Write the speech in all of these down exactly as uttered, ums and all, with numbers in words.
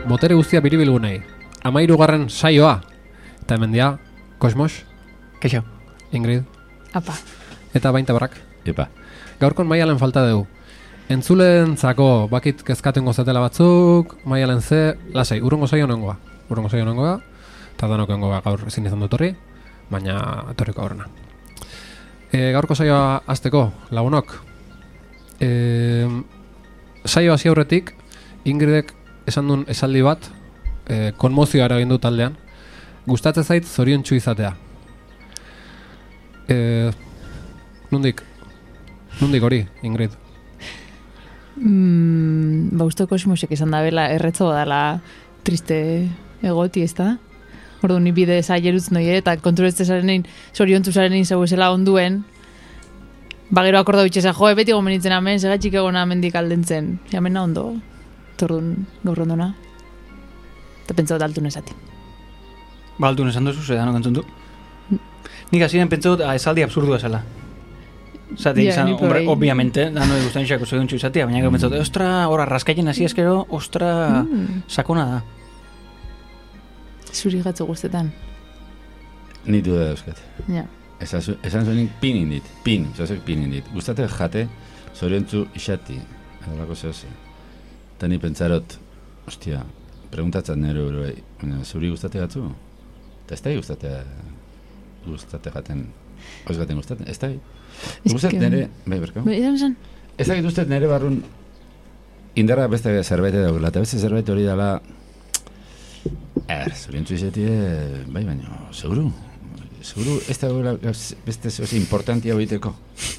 botere guztia biribilgunei. Amairugarren saioa. Eta hemen dia, Kosmos. Keixo. Ingrid. Apa. Eta bainta barrak. Epa. Gaurkon Maialen falta dugu. Entzulentzako bakit kezkaten gozatela batzuk, Maialen ze, lasai, urrungo saio nongoa. Urrungo saio nongoa, eta danok nongoa gaur ezin izan dut horri, baina etorriko gaurna. E, gaurko saioa hasteko lagunok. E, saio hasi aurretik, Ingridek esan duen esaldi bat, e, konmozioa eragin du taldean, gustatzen zait zoriontsu izatea. E, nundik? Nundik hori, Ingrid? Mm, ba, uste Kosmosek esan da bela, erretzo dala triste egoti, ez da? Ordu ni bide zailerutz noie, eta kontrolezte zarenein, zoriontzu zarenein zau esela onduen, bagero akorda bitxeza, joe, beti gomenitzen amen, segatxik egona mendik aldentzen, jamena ondo, tordun gaur ondona. Eta pentsau daltu nesati. Ba, altu nesan duzu, zedan okantzun du. Nik aziren pentsau esaldi absurdua zela. Zati, Ja, izan, ni hombre, probei. obviamente, da no gustan xako zoriontsu izatea, baina gero pentsau, ostra, ora, raskaien hasi eskero, ostra, Mm. sakona da. Zuri gatzu guztetan. Ni duda dauzkat. Ja. Esan zu- esan zuenik pin indit, pin, zazek pin indit. Gustate jate, zoriontzu isati, edolako zehose. Eta ni pentsarot, ostia, preguntatzen nero ero, baina zuri gustate gatzu? Eta ez da gustate, gustate jaten, oiz gaten gustaten, ez da Ez Gustat que- nere, bai berko? Ba, izan esan? Ez dakit uste nere barrun indarra beste zerbait daukela, eta beste zerbait hori dela er, zoriontzu izatie, bai baina, seguru, seguru ez da beste zoze importantia hoiteko.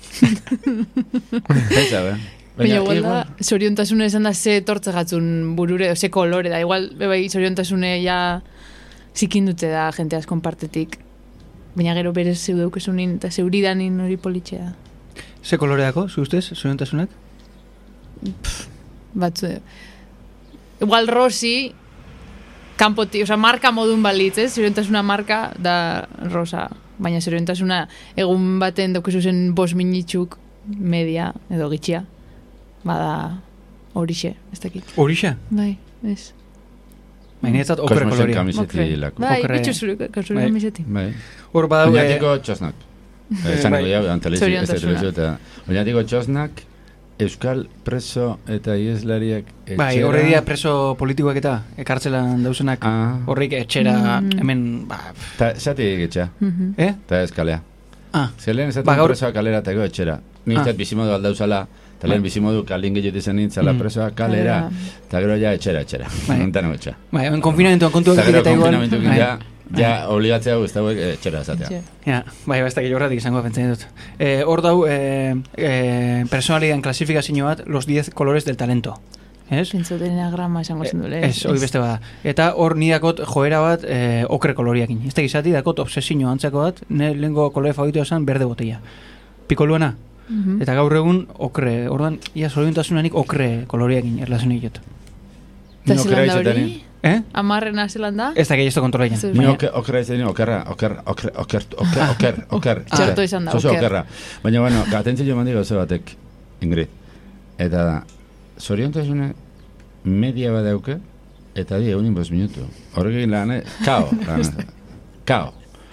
Pentsa, be? Baina igual da, zoriontasune esan da ze tortze gatzun burure, ze kolore da, igual, bai, zoriontasune ja zikindutze da jente askon partetik. Baina gero berez zeudeukesunin eta zeuridanin hori politxea. Ze koloreako, zu ustez, zoriontasunak? Batzu, igual rosi, kanpoti, oza, marka modun balitz, ez? Zoriontasuna marka da rosa. Baina zoriontasuna egun baten daukezu zen bos minitxuk media edo gitxia. Bada horixe, ez dakit. Horixa? Bai, ez. Baina ez dat okre Kosmosen kolorea. kamiseti lako. Bai, Okre- bitxu zure zure Bai. kamiseti. Bai. Hor badau, eh, Oinatiko txosnak. Esan bai. dugu jau, antelezio, ez da Zoriontasuna. telezio, eta oinatiko txosnak, euskal preso eta ieslariak etxera. bai, horre dira preso politikoak eta ekartzelan dauzenak. Ah, Horrik etxera, Mm. hemen, ba, eta esati etxea, Mhm. eh? eta ez kalea. Ah, Zelen esaten Ba, gaur- presoa kalera eta gero etxera. Ni Ah. utzat bizimodu aldauzala, eta lehen Bai. bizimodu kalin gehiago izan nintzala Mm. presoa kalera, Kalera. eta gero ja etxera, etxera. Bai. Nontan etxera. bai, hemen konfinamentuan kontuak Eta gero eta igual. konfinamentukin Bai. ja, ja obligatzea ez dago etxera esatea. Etxe. Ja, bai, bai, ez dakit horretik izango pentsatzen dut. Eh, hor dau, eh, eh, personalidan klasifikazio bat, los diez colores del talento. Ez? Pentsauten enagrama esango zen dule. Ez, hori beste bada. Eta hor ni dakot joera bat eh, okre koloriakin. Ez da gizati dakot obsesio antzako bat, ne lehenko kolore favoritoa zen berde botella. Pikoluena. Mhm. Eta gaur egun okre, orduan, ia zoriontasunanik okre koloriakin erlazionik jot. Eta Ni okera zelan da izaten, hori? Eh? Amarrena zelan da? Ez da gehi ez da kontrolean. Ez Ni Baina- oker, okera izan, okerra, oker, oker, oker, oker, oker, oker. Txerto izan da, Zozo oker. okerra. Baina, bueno, atentzio mandi gauza batek, Ingrid. Eta da, zoriontasune media badauke, eta di egunin bost minutu. Horrekin lan, eh? Kao, lan. Kao.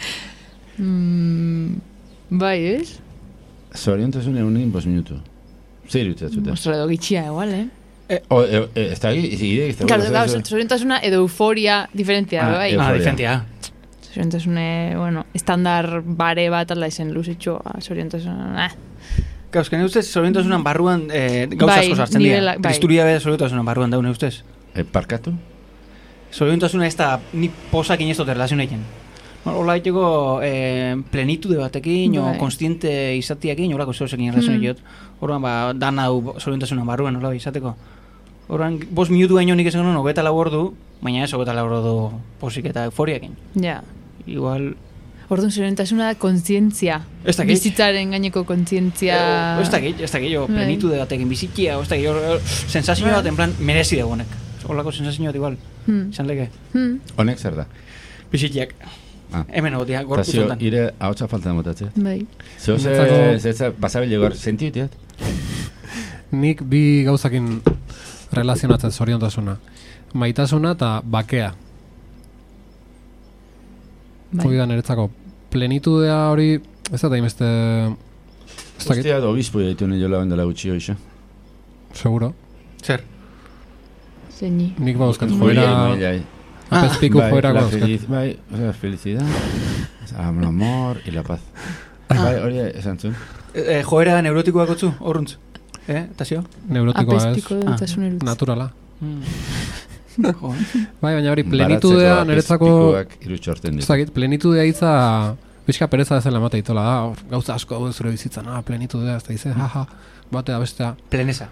Mm, bai, ez? Zoriontasune egunin bost minutu. Zer utzatzute. Ostra edo gitxia igual, eh? O, e, e, ez da, ide, ez da. Claro, claro, zoriontasuna edo euforia diferentzia, Ah, bai. eu- Ah, Euforia. diferentia. Zoriontasune, bueno, estandar bare bat alda izen luzitxo, zoriontasuna, eh. Gauzken, ustez, zoriontasunan barruan eh, gauza Bai, asko sartzen dira. nivela- bai. Tristuria be zoriontasunan barruan daune, ustez. E, parkatu? Zoriontasuna ez da, ni posakin ez dut erlazioneiken. Hola egiteko eh, plenitude batekin, o Bai. konstiente izatiakin, horako zeusekin erlazioneikot. Horban, ba, dan hau zoriontasunan barruan, hola izateko. Horban, bos minutu baino nik esan genuen, hogeta lau ordu, baina ez hogeta lau ordu posik eta euforiakin. Ja. Igual, Orduan zoriontasuna da kontzientzia. Ez dakit. Bizitzaren gaineko kontzientzia. eh, ez dakit, ez dakit, jo, Bai. plenitude batekin bizikia, ez dakit, hor- hor- sensazio bat, en plan, merezi dagoenek. Horlako sensazio bat igual, Hmm. izan leke. Hmm. Honek zer da? Bizikiak. Ah. Hemen egotia, Eta gorputz zio, hontan. ire ahotsa falta motatzea. Bai. Zeo ze, Niretzako- ze, ze, basabile gor, sentiutiat? Nik bi gauzakin relazionatzen zoriontasuna. maitasuna eta bakea. Bai. Hori da niretzako plenitudea hori, ez da daimeste... Ez dakit, Ostia, obispo ditu nio laben dela gutxi hoxe. seguro. Zer? Zeini. Nik bauzkat Joera- joera... Apezpiku Bai, joera la bauzkat. feliz, bai, o sea, felicidad, el amor y la paz. Bai, hori esan zuen. E, joera neurotikoak otzu, horruntz. Eh, eta zio? Neurotikoa ez, Apestiko dutasun erutz. naturala. Mm. Jo, Bai, baina hori plenitudea niretzako... Baratzekoak irutxorten Ez ditu. dakit, plenitudea hitza... Bizka pereza ezela emate itola da, hor, gauza asko daude zure bizitzan, ah, plenitudea, ez da dize, jaja, batea bestea. Plenesa.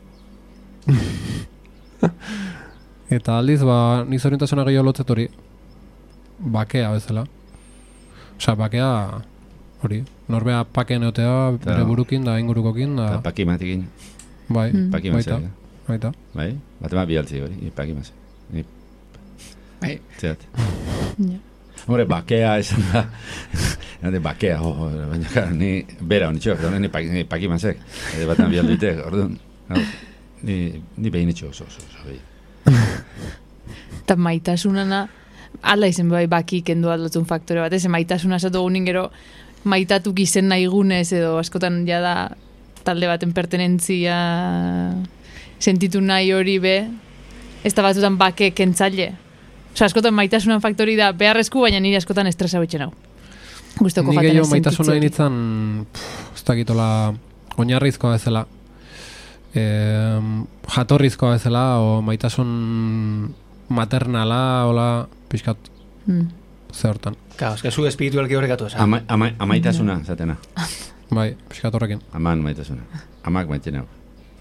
Eta aldiz, ba, niz orientasuna gehiago lotzet hori, bakea bezala. Osea, bakea, hori, norbea pakeen eotea, bere Claro. burukin da ingurukokin, da, Eta pakimatikin, bai, Mm. pakimazek. baita, baita. Bai, bat ema bialtzi hori, i pakimazek. Ni, Bai. zeat. Ja. Hombre, bakea esan da, Nade, bakea, oh, oh, baina, claro, ni bera honitxoak, da, ni, pak, ni pakimazek, edo bat ema bialduitek, orduan, hau, ni, ni behin itxo oso, oso, oso, behin. Eta maitasunana, ala izen bai baki kendu aldotun faktore bat, ez maitasuna esatu gunin gero maitatuk izen nahi gunez edo askotan ja da talde baten pertenentzia sentitu nahi hori be, ez da batzutan bake kentzaile. Osa, askotan maitasunan faktori da beharrezku, baina nire askotan estresa bitxen hau. Gustoko Ni jaten gehiago ez maitasuna sentitzetik. initzan, ez dakitola, oinarrizkoa bezala, e, jatorrizkoa bezala, o maitasun maternala, hola, pixkat, Mm. ze hortan. Claro, es que zu espiritualki horrekatu esan. Ama, ama, amaitasuna, zatena. Bai, pixkat horrekin. Aman maitasuna. Amak maiten hau.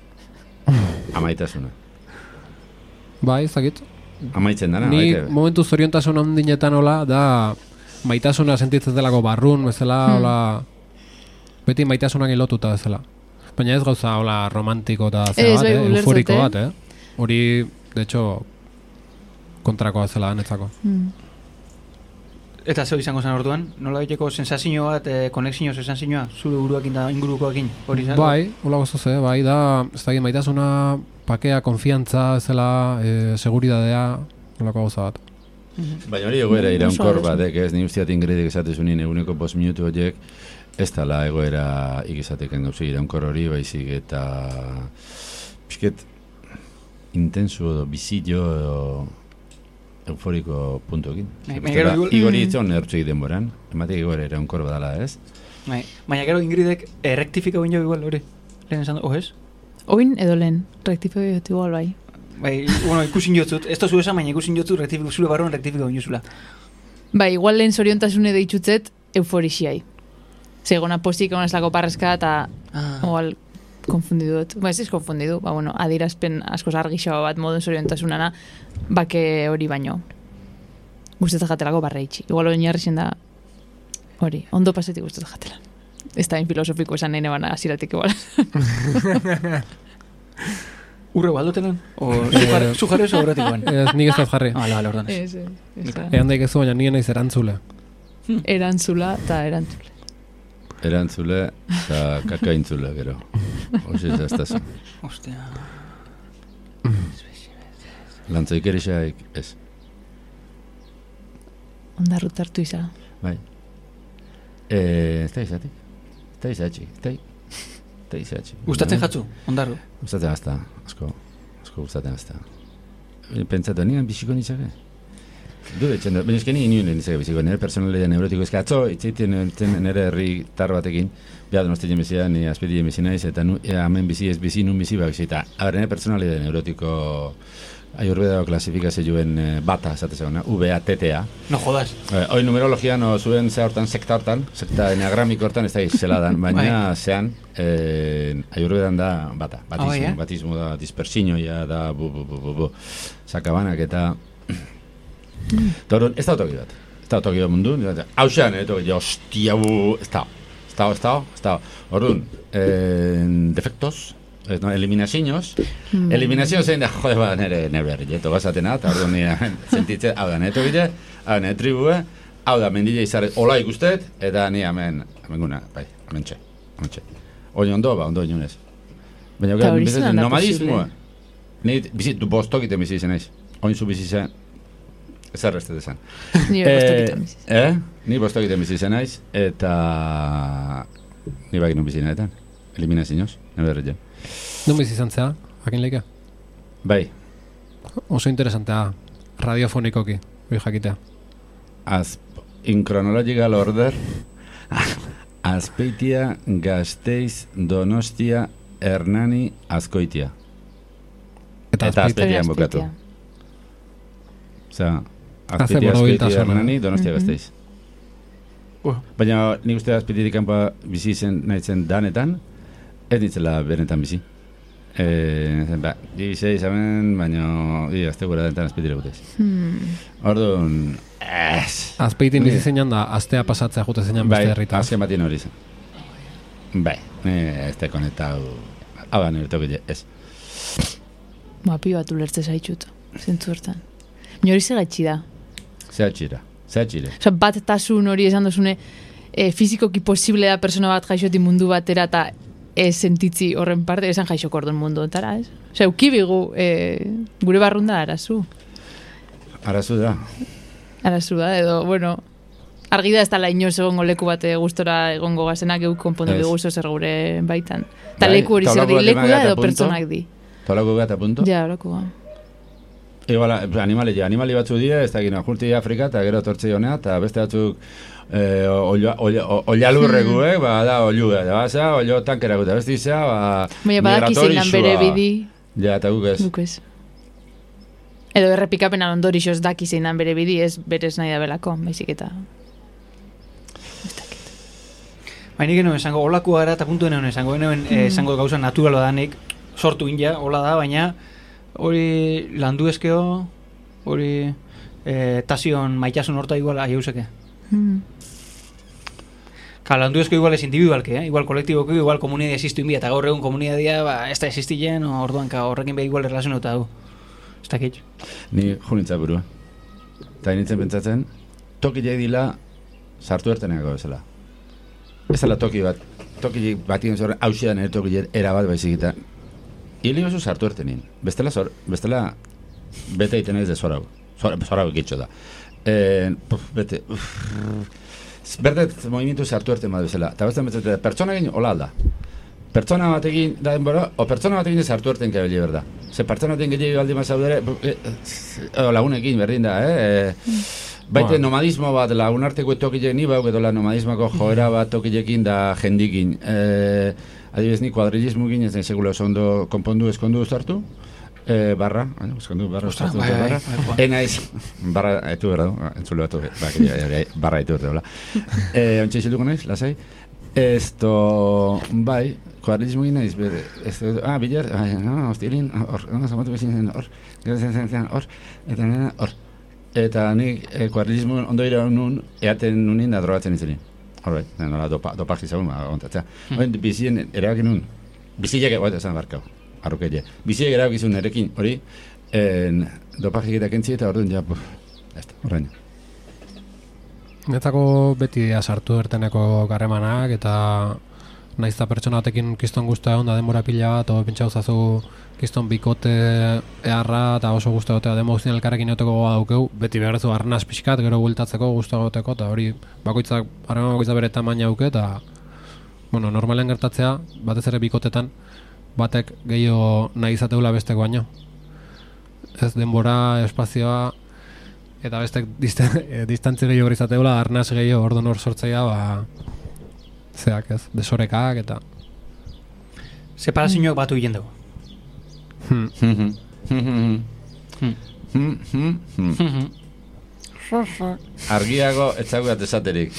Amaitasuna. Bai, ez dakit. Amaitzen dana, Ni baite. momentu zoriontasun handinetan hola, da maitasuna sentitzen delako barrun, bezala, Hmm. hola, beti maitasunak lotuta bezala. Baina ez gauza, hola, romantiko eta Ez, zera bat, bai, eh? ulertzet, Euforiko eh? bat, eh? Hori, de hecho, kontrakoa zela netzako. Mm. Eta zeu izango zen orduan, nola egiteko sensazio bat, eh, konexio sensazioa, zure buruakin da ingurukoakin, hori izango? Bai, hola gozoz, eh? Bai, da, ez dakit maitasuna, pakea, konfiantza, zela, eh, seguridadea, holako gauza bat. Baina hori egoera Mm, iraunkor oso batek, ez, ni usteat ingredik esatezunien eguneko bost minutu horiek, ez dala egoera ikizateken gauzi iraunkor hori, baizik eta pixket intenso edo bizillo edo euforiko puntuekin. Bai, baina gero igual- Igori Mm. itzon ertzuik denboran, ematek egoera iraunkor badala, ez? Bai, baina gero Ingridek errektifika baino igual, hori? Lehen esan du, oh ez? Oin edo lehen, rektifiko igual bai. Bai, bueno, ikusin jotzut, ez tozu esan, baina ikusin jotzut, rektifiko zure barruan rektifika baino zula. Bai, igual lehen zoriontasune deitzutzet euforixiai. Zegona postik egon eslako parrezka eta Ah. igual konfundidu dut. Ba, ez ez konfundidu, ba, bueno, adirazpen askoz argixo bat modun zoriontasunana, bake hori baino. Guztetan jatelako barra itxi. Igual hori jarri da, hori, ondo pasetik guztetan jatela. Ez da filosofiko esan nahi nebana aziratik igual. Urre baldotenen? O zujarre- zujarre oso horretikoan? Ez, nik ez dut jarri. Hala, hala, ordan ez. Ez, ez, ez da. Egan daik ez baina nien naiz erantzule. Erantzula eta erantzule. Erantzule eta kakaintzule, gero. Hoxe ez aztasun. Ostia. Lantzaik erixaik, ez. Ondarrut hartu izan. Bai. Eh, ez da izatik. Ez da izatxik. Ez da Ez da izatxik. Gustatzen jatzu, ondarru. Gustatzen azta, asko. Asko gustatzen azta. Pentsatu, nian biziko nitzake? Du etxen da, baina esken nien nitzake biziko, nire personalia neurotiko eska atzo, itzaiten nire herri tar batekin, behar donostik jemezia, ni azpeti jemezi naiz, eta nu, ea, hemen bizi ez bizi, nun bizi bak, eta a nire personalia neurotiko Ayurveda klasifikazio juen eh, bata, esate zegona, V A T T A. No jodas. Eh, hoi numerologian, o zuen ze hortan, sekta hortan, sekta eneagramiko hortan, ez da zeladan, baina zean, eh, Ayurvedan da bata, batismo, Ah, bai, eh? batismo da, dispersinioia da, bu, bu, bu, bu, bu, sakabanak eta... Eta orduan, ez da otoki bat, ez da otoki bat mundu, hau xean, eh, toki, hostia, bu, ez da, ez da, ez da, ez da, orduan, eh, defektos, ez, no, eliminazioz, Mm. eliminazioz zein da, jode, ba, nire, nire berri, eto gazatena, eta orduan nire sentitze, hau da, nire tokile, hau da, nire tribue, hau da, mendile izarret, ola ikustet, eta ni hemen, hemen guna, bai, hemen txe, hemen txe. Oin ondo, ba, ondo inunez. Baina, Ta hori bizitzen, zelan da nomadismoa, posible? ni bizit, du bostok iten bizi izan naiz. oin zu bizi zen, ez arrestet esan. Ni bostokiten bizi. Eh? Ni bostokiten bizi zen naiz, eta ni bakin nun bizi nahetan. Eliminazioz, neberret ja. Non bizi izan zea, hakin leika? Bai, Oso interesantea, radiofonikoki, hoi jakitea. az, in chronological order, Azpeitia, Gasteiz, Donostia, Hernani, Azkoitia. Eta Eta Azpeitia. Azpeitian bukatu. Osea, Hace Azpeitia, borobiltasuna. Azkoitia, Hernani, Donostia, Mhm. Gasteiz. Uh, Baina nik uste Azpeititik kanpoa bizi zen nahi zen danetan, ez nitzela benetan bizi. Eh, ba, dieciséis hemen, baina i, azte gura denetan Azpeitira gutez. Hmm. Orduan, ez. Azpeitin Ni- bizi zeinan da, astea pasatzea jute zeinan beste Bai, herrita. azken batien hori zen. Bai, eh, ez te konektau, hau da nire tokile, ez. Ba, pi bat ulertze zaitxut, zentzu hortan. Baina hori segatxi da. Zehatxira, zehatxire. Osa, bat tasun hori esan dozune, e, fizikoki posible da persona bat jaixoti mundu batera eta ez sentitzi horren parte, esan jaixok orduan mundu ontara, ez? Osa, eukibigu, e, gure barrunda arazu. Arazu da. Arazu da, edo, bueno, argi da ez dala inoz egongo leku bate gustora egongo gazenak euk konpondu Ez. dugu zer gure baitan. Eta Bai, leku hori eta zer di, holako leku bat da ematea edo punto. pertsonak di. Tolako gata punto. Ja, horako ga. Igual, animali, ja, animali batzu dira, ez da gina, julti Afrika, eta gero tortzi honea, eta beste batzuk eh, oialurrekuek, Hmm. ba, da, oilu, da, baza, oilo tankera guta, beste izea, ba, Baina badaki zein dan bere bidi, Ja, eta guk ez. guk ez. Edo errepikapena ondorixoz daki zein dan bere bidi, ez berez nahi da belako, baizik eta... Baina nik esango, olako gara eta puntu enoen esango, enoen eh, esango gauza naturala danik, sortu inja, hola da, baina hori landu ezkeo, hori eh, tasion maitasun horta igual aiauseke. Hmm. Ka, landu ezkeo igual ez individualke, eh? Igual kolektiboko, igual komunidadia existu inbia, eta gaur egun komunidadia, ba, ez da existien, orduan, ka, horrekin beha igual relazionauta du. Ez dakit. Ni junitza burua. Eta nintzen pentsatzen, toki jai dila sartu erteneako bezala. Ez dela toki bat, toki batien zorren, hausia nire toki jai erabat baizik eta hili oso sartu ertenin. Bestela, zor, bestela bete egiten ez de zorau. Zorau egitxo da. Eh, puf, bete, uff, berdet movimientu sartu erten bat bezala. Eta bestan betzatzen, pertsona egin hola alda. Pertsona batekin da denbora, o pertsona batekin sartu erten kabili berda. Ze pertsona batekin gehiago aldi mazaudere, e, e, lagunekin berdin da, eh? E, baite Bueno. nomadismo bat, lagunarteko tokilek ni bauk edo la nomadismako joera bat tokilekin da jendikin. E, adibidez ni kuadrilismukin ez den segula oso ondo konpondu eskondu uztartu. E, barra, baina, eskondu barra Ostras, uztartu bai, bai, barra. bai, Juan. Enaiz, barra, etu berda du, entzule batu, ba, que ja, barra etu berda, hola. E, ontsa isilduko naiz, lasai. Esto, bai, kuadrilismo egin naiz, bere, esto, ah, bilar, ah, no, hostilin, hor, no, zamatu bezin, hor, hor, eta nena, hor. Eta nik eh, kuadrilismo ondo ira nun, eaten nunin da drogatzen izan. Horret, nola dopa, dopak izagun, ma, ontatzea. Oin, bizien erabakin nun, biziak egoet esan barkau, arrukeile. Biziak erabakizun erekin, hori, en, dopak egitak entzi eta orduan, ja, puf, ez da, horrein. Netzako beti sartu erteneko garremanak eta naiz eta pertsona batekin kiston guztua egon da denbora pila bat, o pentsa uzazu kiston bikote eharra eta oso guztua gotea demo guztien elkarrekin eoteko goga daukeu, beti beharrezu arnaz pixkat, gero bueltatzeko guztua goteko, eta hori bakoitzak, harreman bakoitza bere tamaina dauke, eta bueno, normalen gertatzea, batez ere bikotetan, batek gehiago nahi izateula besteko baino. Ez denbora, espazioa, eta bestek distantzi gehiago izateula, arnaz gehiago ordu nor sortzaia, ba, zeak ez, desorekak, eta... Separazioak batu egin dugu. Hmm. Argiago etzaguat esaterik.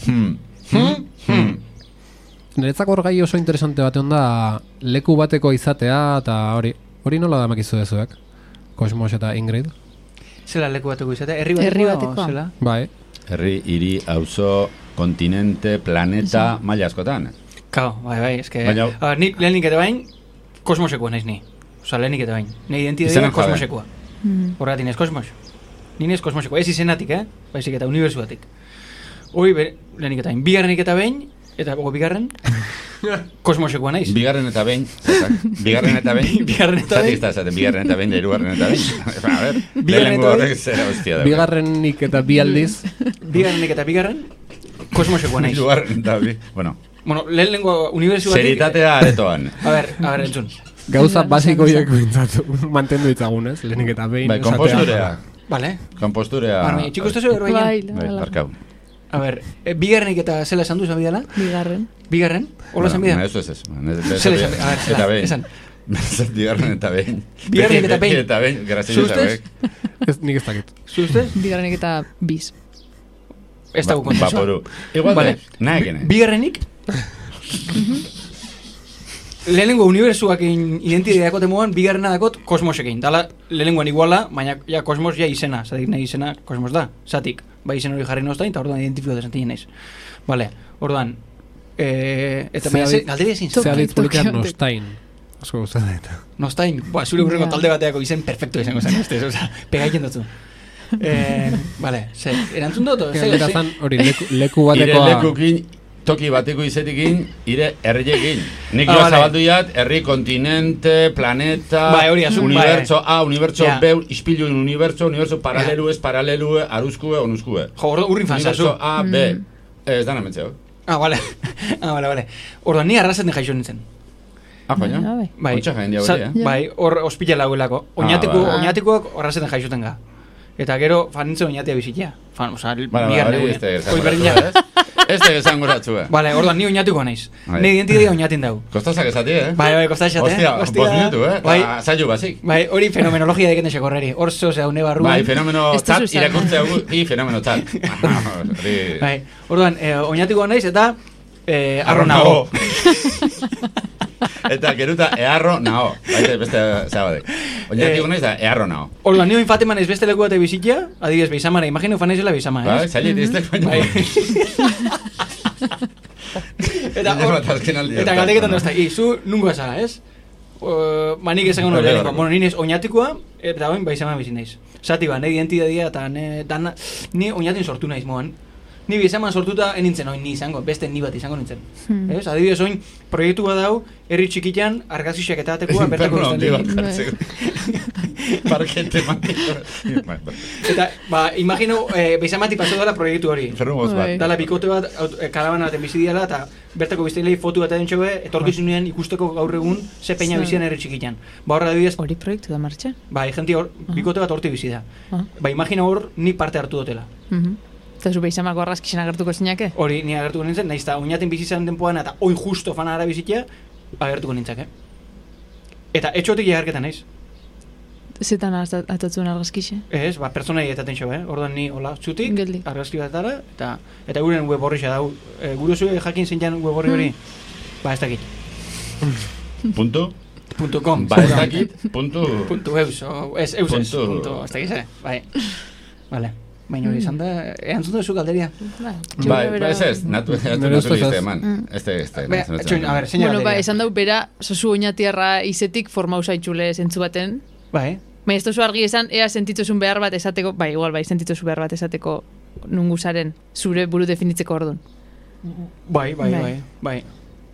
Niretzako hor gai oso interesante batean da leku bateko izatea, eta hori, hori nola da makizu dezuek? Kosmos eta Ingrid? Zela leku bateko izatea? Herri bateko? Herri batekoa. Zela? Bai, Herri, hiri, auzo, kontinente, planeta, maila askotan. Kao, bai, bai, eske... Baina- A, ni lehenik eta bain, kosmosekoa naiz ni. Osa, lehenik eta bain. Nei identitatea Izenak jabe. kosmosekoa. Hmm. Horregatik ez kosmos. Ni nez kosmosekoa. Ez izenatik, eh? Baizik eta unibertsuatik. Hori, be, lehenik eta bain. Bigarrenik eta bain, eta go bigarren, kosmosekoa naiz. Bigarren eta behin, ezak. Bigarren eta behin. Bigarren eta behin. Zati izta esaten, bigarren eta behin, da hirugarren eta behin. A ver, Bigarren lehenengo eta behin. horrek zera hostia da. Bigarrenik eta bi aldiz. Bigarrenik eta bigarren, kosmosekoa naiz. Hirugarren eta bi, bueno. Bueno, lehenengo unibertsio batik... Seritatea aretoan. A ber, a ber, entzun. Gauza basikoiek bintzatu, mantendu ditzagun, ez? Lehenik eta behin. Bai, esatea. komposturea. Vale. Komposturea. Barne, txiko, esto zeu erbaina. Bai, Bai, hala. barkau. A ber, e, bigarrenik eta zela esan du, esan bidala? Bigarren. Bigarren? Hola esan bida? Eso es eso. Zela esan, a ber, Eta zela, behin. esan. Bigarren eta behin. Bigarren eta behin. Beti eta behin, graziosa Zu ustez? hauek. Ez, nik ez dakit. Zu ustez? Bigarrenik eta biz. Ez dago Ba- kontentzua. Vaporu. Igual Vale. de, nahi gene. Bigarrenik? Lehenengo unibertsuak identitateako temuan, bigarrena dakot kosmosekin. Dala, lehenengoan iguala, baina ja kosmos ja izena. Zatik nahi izena kosmos da. Zatik, bai izen hori jarri noztain, eta orduan identifikatu desantin naiz. Vale, orduan, eh, eta baina ze, galderi ezin Toki, Zea toki ditzpolikean batek. nosttain. Asko guztatu eta. Nosttain, ba, zure urrengo Ja. talde bateako izen perfecto izango zen, ustez, oza, pegaiten dutzu. Eh, vale, ze, erantzun dut, ze, Galdera ze, zan, hori, leku, leku Ire batekoa... lekukin, toki bateko izetikin, ire herriekin. Nik Ah, joa vale. zabaldu jat, herri, kontinente, planeta, Bai, hori, azun, unibertso bai. A, unibertso Ja. B, ispilu unibertso, unibertso paralelu ez, paralelu, aruzkue, onuzkue. jo, orduan urrin fanzazu. Unibertso A, B. Ez dana mentzeo. Ah, vale, ah, vale, vale. Orduan, ni arrazaten jaixo nintzen. Ah, Ah, baina? bai. Bai, Ontsa jendia Za- hori, eh? bai, hor ospitala lauelako. Oñatiku, bai. oñatikuak horrazetan jaixoten ga. Eta gero, fan nintzen oñatia bizitia. Fan, oza, Bala, bala, bigarren hori egunean. ez te Hoi berdina. esanguratxua, ez? Ez te esanguratxua. Vale, orduan, ni oñatiko naiz. Bai. Ne identitatea oñatin dau. Kostazak esati, eh? Bai, bai, kostaxate, eh? Hostia, Hostia. bos minutu, eh? Bai. Bai. Zailu basik. Bai, hori fenomenologia deken desekorreri. Hor zo, zehau, ne barruan. Bai, fenomeno Ez duzu tzat, esan. irakurtzea gu, i fenomeno tzat. Hori... Bai, orduan, eh, oñatiko naiz eta eh, arro Arro nago. Eta geruta eharro nao. Baite beste zabadek. Oñatiko Eh, naiz da eharro nao. Orduan, nio infateman ez beste leku bate bizitia, adibidez, beizamara, imagino fan naizela beizama, Bai, ez? zailit iztek baina. Bai. Eta hor, Bat azken aldi eta hortan. galdeketan dozta, i, zu nungo zara, ez? Uh, manik esango Bai, nuen bai, leheneko, bai. bueno, nines oñatikoa, eta oin baizama bizin naiz. Zati ba, nahi identitatea eta ne, dana, ni oñatin sortu naiz moan. Ni bizaman sortuta enintzen oin ni izango, beste ni bat izango nintzen. Hmm. Ez? Adibidez oin, proiektu bat dau, herri txikitan, argazixak eta atekoa, bertako Inferno handi bat biztan. hartzeko. Parkete mantiko. Bai, bai. Eta, ba, imagino, eh, beizamati pasau dela proiektu hori. Inferno goz Bai. bat. Dala bikote bat, aut- eh, karabana baten bizi diala, eta bertako biztailei fotu bat edin txobe, etorkizunean ikusteko gaur egun ze peina Zer. bizian herri txikitan. Ba, horra adibidez, Hori proiektu da martxan. bai, jenti hor, bikote bat horti bizi da. Ah. Ba, imagina hor, ni parte hartu dutela. Mhm. Eta zu beizamako arrazkixen agertuko zinake? Hori, ni agertuko nintzen, nahiz eta oinaten bizi zen denpoan, eta oin justo fana ara bizitia, agertuko nintzake. Eta etxotik jagarketan naiz. Zetan atatzen argazkixe? Ez, ba, pertsonai etaten xo, eh? Orduan ni, hola, txutik, Geldi. argazki batara, eta eta guren web horri xa dau. E, gure zuen jakin zein jan web horri hori? Ba, ez dakit. Puntu? Punto com. Ba, ez dakit, puntu... Punto eus, o, ez, eus ez, Punto- punto, ez dakit ze, bai. Vale. Baina hori izan da, erantzun duzu galderia. Bai, Bai, ba, ez ez, natu Nire natu ustez izte ez. eman. Mm. Este, este. Be, txoin, a ber, zein Bueno, galderia. ba, esan dau bera, zozu oinatiarra izetik formau zaitxule zentzu baten. Bai, Baina ez tozu argi esan, ea sentituzun behar bat esateko, bai, igual, bai, sentituzu behar bat esateko nungu zaren, zure buru definitzeko orduan. bai, bai, Bai. bai, bai.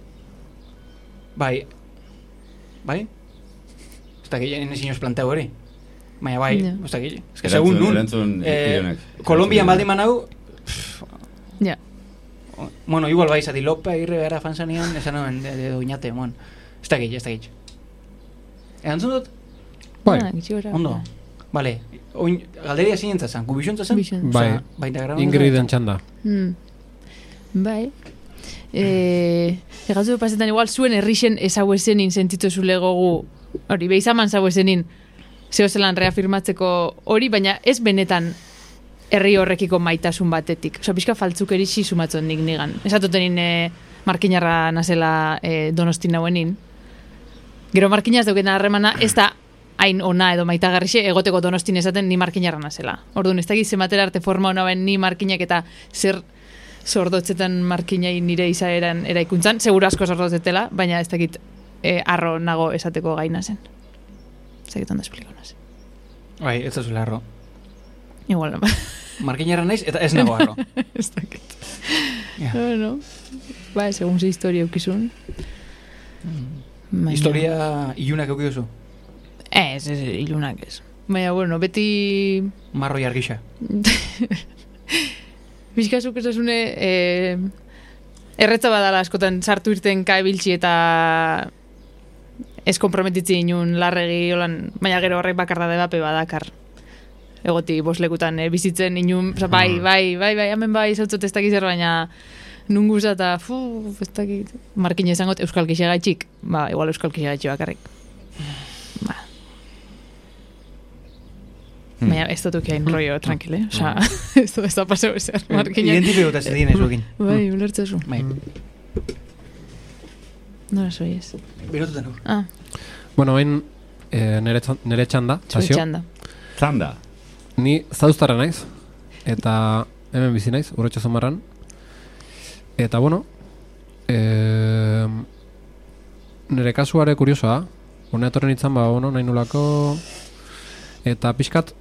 Bai. Bai? Ez dakit, nire inoz planteo hori. Baina bai, Ja. ez dakit. Ez que segun nun. Erantzun Eh, irunek. Kolombian baldin manau, Ja. bueno, igual bai, zati Lope Agirre gara fanzanian, esan nuen, edo oinate, moan. Ez dakit, ez dakit. Erantzun dut? Bai, Ah, gitxi gora. Ondo. Vale, oin, galderia zinentza zan, gubixontza zan? Bixon. bai. Osea, baita grabatu Ingriden txanda. Hmm. Bai. Eh, egatu pasetan igual zuen herrixen ezaguezenin sentitu zule gogu, hori, beizaman zaguezenin, zeo zelan reafirmatzeko hori, baina ez benetan herri horrekiko maitasun batetik. Osa, pixka faltzuk erixi sumatzen nik nigan. Esatotenin e, markinarra nazela e, donostin nauenin. Gero markinaz daukena harremana ez da hain ona edo maitagarrixe egoteko donostin esaten ni markinarra nazela. Orduan, ez dakit zematera arte forma hona ben ni markinak eta zer sordotzetan markinai nire izaeran eraikuntzan, seguro asko sordotzetela, baina ez dakit e, arro nago esateko gaina zen. Ez dakit ondo espliko nazen. Bai, ez da zule arro. Igual, no. Markinarra naiz, eta ez nago arro. Ez dakit. Ja. Bueno, ba, segun ze historia eukizun. Baina- Historia ilunak eukio zu? Ez, ez, ilunak ez. Baina, bueno, beti... Marroi argisa. Bizkazuk esasune, eh, erretza badala askotan sartu irten kaebiltzi eta ez komprometitzi inun larregi, holan, baina gero horrek bakarra debape badakar. Egoti boslekutan eh, bizitzen inun, oza, bai, bai, bai, bai, hemen bai, zautzot ez dakiz zer, baina nunguza eta, fu, ez dakit, markine esangot euskal kixagaitxik, ba, igual euskal kixagaitxik bakarrik. Ba. Baina ez dut ukiain rollo, tranquil, eh? Osa, ez dut ez da paseo ezer, markine. Identifikota ez dien ezuekin. Bai, ulertzezu. Bai. Nola soi ez? Berotutan hau. Ah, Bueno, hain e, nere, txan- nere txanda, zoi txasio. txanda. Zanda. Ni zauztarra naiz, eta hemen bizi naiz, urretxo zumarran. Eta, bueno, e, nire kasuare kuriosoa, hona etorren itzan, ba, bueno, nahi nulako, eta pixkat,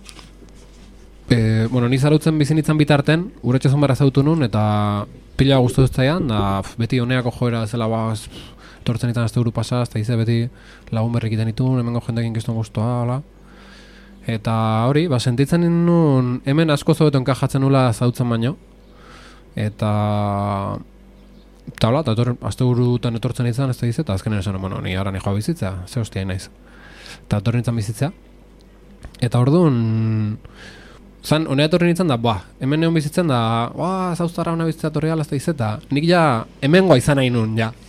e, bueno, ni zarautzen bizi nintzen bitarten, urretxo zumarra zautu nun, eta pila guztu dut zaian, da pf, beti honeako joera zela, ba, ez, pf, etortzen itan azte buru pasa, eta ize beti lagun berrik iten itun, hemengo jendekin kiston guztua, hala. Eta hori, ba, sentitzen nun, hemen asko zobeto enkajatzen nula zautzen baino. Eta... Eta hola, eta etor, azte burutan etortzen izan, ez da dize, eta azkenen esan, bueno, ni ara ni joa bizitza, ze hostia naiz. Eta etorren nintzen bizitza. Eta orduan... Zan, honea etorren nintzen da, ba, hemen neon bizitzen da, ba, zauztarra hona bizitza torri ala, ez da dize, eta nik ja, hemengoa izan nahi nun, ja.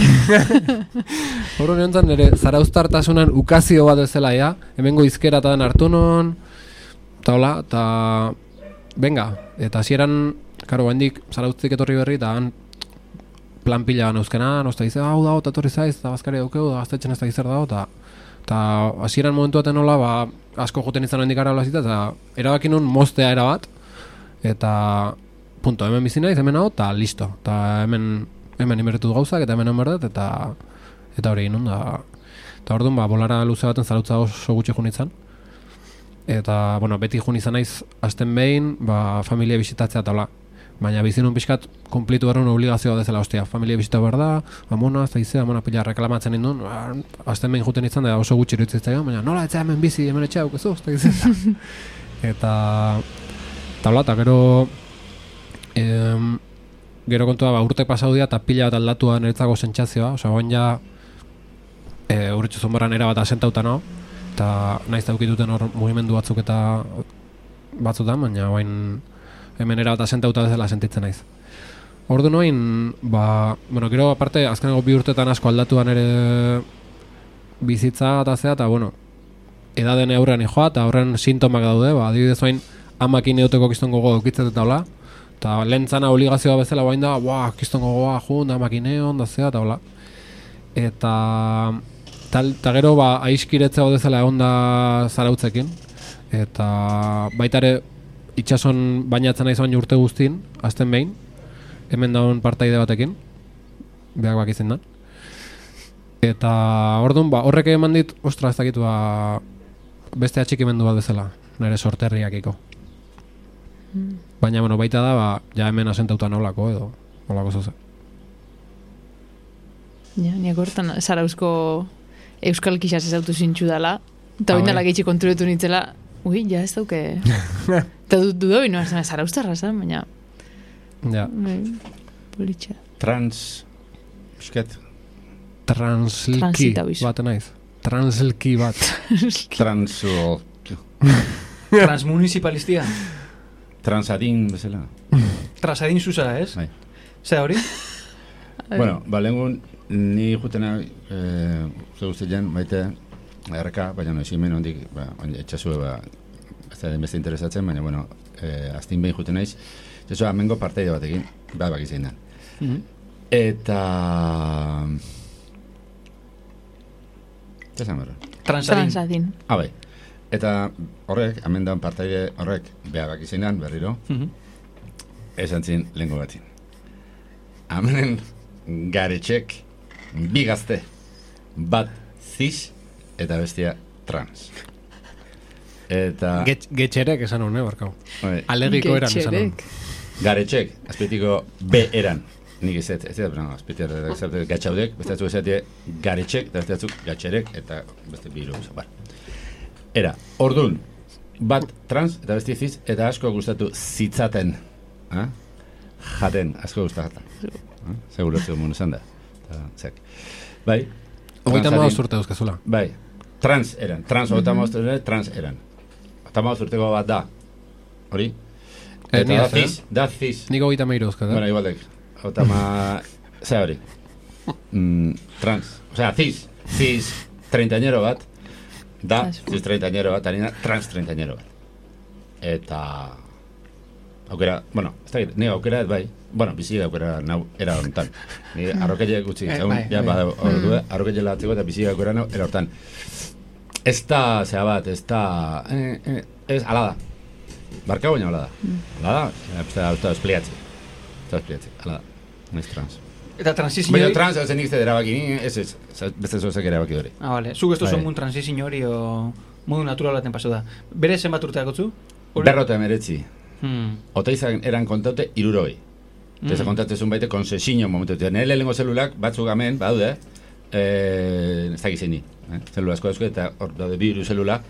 Horro niontzen nire zarauztartasunan ukazio bat bezala, ja, hemengo izkera eta den hartu non, eta hola, eta venga, eta hasieran, karo, hendik zarauztik etorri berri, eta han plan pila neuzkenan, ozta dize, hau dago, eta etorri zaiz, eta bazkari daukeu, da gaztetxen ez da gizer dago, eta eta hasieran momentu baten nola, ba, asko joten izan hendik ara zita, eta erabaki nun moztea erabat, eta punto, hemen bizi naiz, hemen hau, eta listo, eta hemen hemen inbertut gauzak, eta hemen berdet, eta eta hori inun da. Eta orduan, ba, bolara luze baten zarautza oso gutxi jun izan. Eta, bueno, beti jun izan naiz, azten behin, ba, familia bisitatzea eta hola. Baina bizinun pixkat, kumplitu berrun obligazioa dezela, ostia, familia bisita behar da, amona, ez da izea, amona pila reklamatzen indun, ba, azten behin juten izan da oso gutxi iruditzen baina nola etxea hemen bizi, hemen etxea aukezu, ez da izea. Eta, eta hola, eta gero, em, gero kontua, ba, urtek pasau dira eta pila bat aldatua niretzako sentsazioa, osea, goen ja e, urretxo zumbarran era bat asentauta no, eta naiz daukituten hor mugimendu batzuk eta batzutan, baina goen hemen era bat asentauta bezala sentitzen naiz. Ordu noin, ba, bueno, gero aparte, azkeneko bi urtetan asko aldatuan ere bizitza eta zea, eta bueno, edaden aurrean joa, eta horren sintomak daude, ba, adibidez oain amakin euteko kiston gogo dukitzet eta hola, eta lehentzana obligazioa bezala bain da, buah, kiston gogoa, jun, da makineon, da zea, eta hola. Eta, eta gero, ba, aiskiretzea odezela egon da zarautzekin, eta baitare itxason bainatzen naiz baina urte guztin, azten behin, hemen daun partaide batekin, behak bak izin da. Eta orduan, ba, horrek eman dit, ostra, ez dakitu, ba, beste atxikimendu bat bezala, nire sorterriakiko. Mm. Baina, bueno, baita da, ba, ja hemen asentauta nolako edo, nolako zoze. Ja, niak hortan zarauzko euskal kixaz ezautu zintxu dela, eta hori nalak eitxe kontroletu nintzela, ui, ja ez dauke... Eta du dudo bino, zarauztarra zan, baina... Ja. Politxa. Trans... Euskat? Translki bat naiz. Translki bat. Transo... Transmunicipalistia. Transadin bezala. Transadin zuza, ez? Bai. Zer hori? Bueno, balengun, ni jutena, eh, uste guztilean, baite, erreka, baina no, ezimen hondik, ba, etxasue, ba, ez da beste interesatzen, baina, bueno, eh, aztin behin juten naiz, etxasue, amengo parteide batekin, ba, bak izan da. Mm-hmm. Eta... Eta zan berra? Transadin. Transadin. Ah, bai. Eta horrek, amendan parteide horrek, beha bak izan da, berriro, Mm-hmm. esan zin lehenko batin. Amenen garetxek bi gazte, bat cis eta bestia trans. Eta... Get, getxerek esan hone, barkau. Oi, Alegiko eran esan hone. Getxerek. garetxek, azpetiko B eran. nik ez ez, ez ez, no, espitiar, gatxaudek, beste atzuk esatie garetxek, eta beste atzuk gatxerek, eta beste biru, bar. Era, ordun, bat trans, eta beste cis, eta asko gustatu zitzaten, eh? Jaten, asko gustatzen. Eh? Seguro ez dugu esan da. Zek. Bai. Hogeita hamabost urte dauzkazula. Bai. Trans eran, trans hogeita hamabost urte, trans eran. Hogeita hamabost urteko bat da. Hori? Eh, Eta ni da ez, eh? cis, da cis. Nik hogeita hamairu dauzkat, Bueno, eh? igualdek. Hogeita ma... Zer hori? Mm, trans. Osea, cis. Cis treintañero bat. Da, cis treintañero bat, harina trans treintañero bat. Eta... Aukera, bueno, ez da, nire aukera ez bai. Bueno, bizi aukera nau, era hontan. Nire arrokelle gutxi, Eh, egun, bai, ja, bai. bada, ordue, arrokelle latzeko eta bizi aukera nau, era hortan. Ez da, zera bat, ez da... Eh, eh, ez, ala da. Barka baina ala da. Ala da, ez da, ez da, espliatzi. Ez da, espliatzi, ala da. Naiz trans. Eta transizio... Baina trans, ez nik zede erabaki, ez ez, ez, beste zozek erabaki dori. Ah, vale. Zuk ez duzu Bai. mun transizio hori o modu natural baten pasu da. Bere zenbat urte dakotzu? Berrota emeretzi. Hmm. Oteizan eran kontaute iruroi. Mm. Eta kontatzezun baite konsesino momentu. Nire lehenengo zelulak, batzuk hemen, badaude, eh, ez dakit zein ni, eh? Zelula asko dauzko, eta hor daude bi hiru zelula,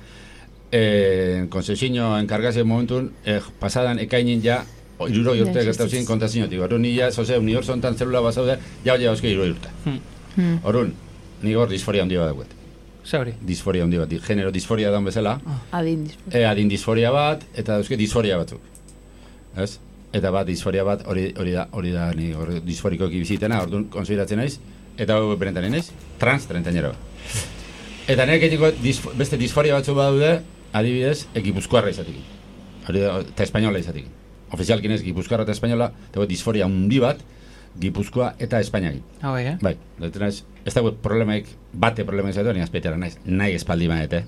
eh, konsesino enkargazio momentun, eh, pasadan ekainin ja, iruroi urte Ja, gertau existiz. zin kontaziotik. Horun nila, zoze, uniberso hontan zelula bazaude, ja hori dauzke iruroi urte. Hmm. Hmm. Horun, nik hor disforia handi bat dagoet. Zer hori? Disforia handi bat, genero disforia daun bezala, Adin disfrut. e, adin disforia bat, eta dauzke disforia batzuk. Ez? Eta bat disforia bat hori hori da, hori da ni hor disforikoki bizitena, orduan konsideratzen naiz, eta hau benetan naiz, trans treintañero. Eta nek egiteko disfo, beste disforia batzu badaude, adibidez, Gipuzkoarra izatekin. Hori da, eta espainola izatekin. Ofizialkin ez Gipuzkoarra eta espainola, eta disforia handi bat, Gipuzkoa eta Espainiakin. Ah, bai, eh? Bai, dut naiz, ez dago problemaik, bate problemaik zaitu, ni azpeitera naiz, nahi espaldi maete.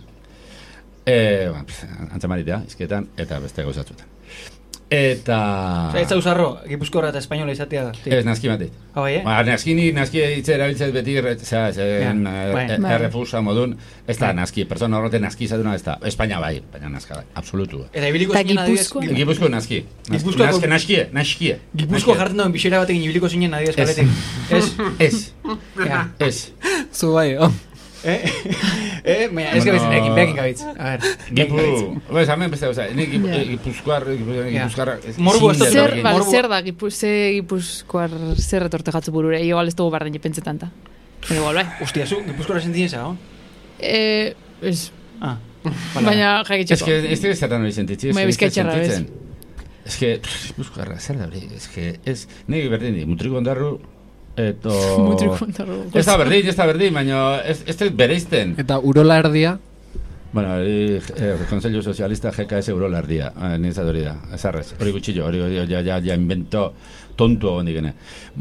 E, ba, antzamaritea, izketan, eta beste gauzatzuetan. Eta... Ez da usarro, Gipuzkoarra eta espainola izatea da. Ez, naski batet. Ah, bai, eh? Ba, naski ni, naski hitza erabiltzez beti, zera, zen, bai. Bai. errefusa modun, ez da Bai. naski, persona horrete naski izatuna ez da, Espainia bai, baina naska bai, absolutu. Eta ibiliko Eta zinen adibidez... Gipuzkoa? Gipu- Gipuzko naski, Gipuzkoako- naski, naskie, naskie. Gipuzko jartzen duen bixera batekin ibiliko zinen adibidez Ez. kaletik. Ez? Ez, Ja. ez. Zu bai, oh. Eh? Eh? Baina, ez Bueno. gabetzen, ekin, behakin gabitz. A ver, behakin gabitz. Gipu, bez, hemen beste gauza, ni Gipu- Ja. Gipuzkoar, Gipuzkoarra... Morbo ez da Zer, Zer- bale, morbo- zer da, gipu, ze gipuzkoar zer retorte jatzu burure, igual ez dugu barren pentsetan ta. Pero igual, bai. Hostia, zu, Gipuzkoarra sentin eza, oh? Eh, ez, Ah, vale. baina Ez jakitxeko. que, ez que zertan hori sentitzi, ez Bai, que ez bizkaitxarra, bez. sentitzen. Ez que, Gipuzkoarra, zer da hori, ez que, ez, nire berdin di, mutriko ondarru, eto... Mutriko ondarru. Ez da berdin, ez da berdin, baina ez, ez dut bereizten. Eta urola erdia, Bueno, hori, eh, Konsello Sozialista G K S Eurola erdia, eh, nintzat hori da, ez arrez, hori gutxillo, hori, hori, ja, ja, ja invento tontu egon dikene.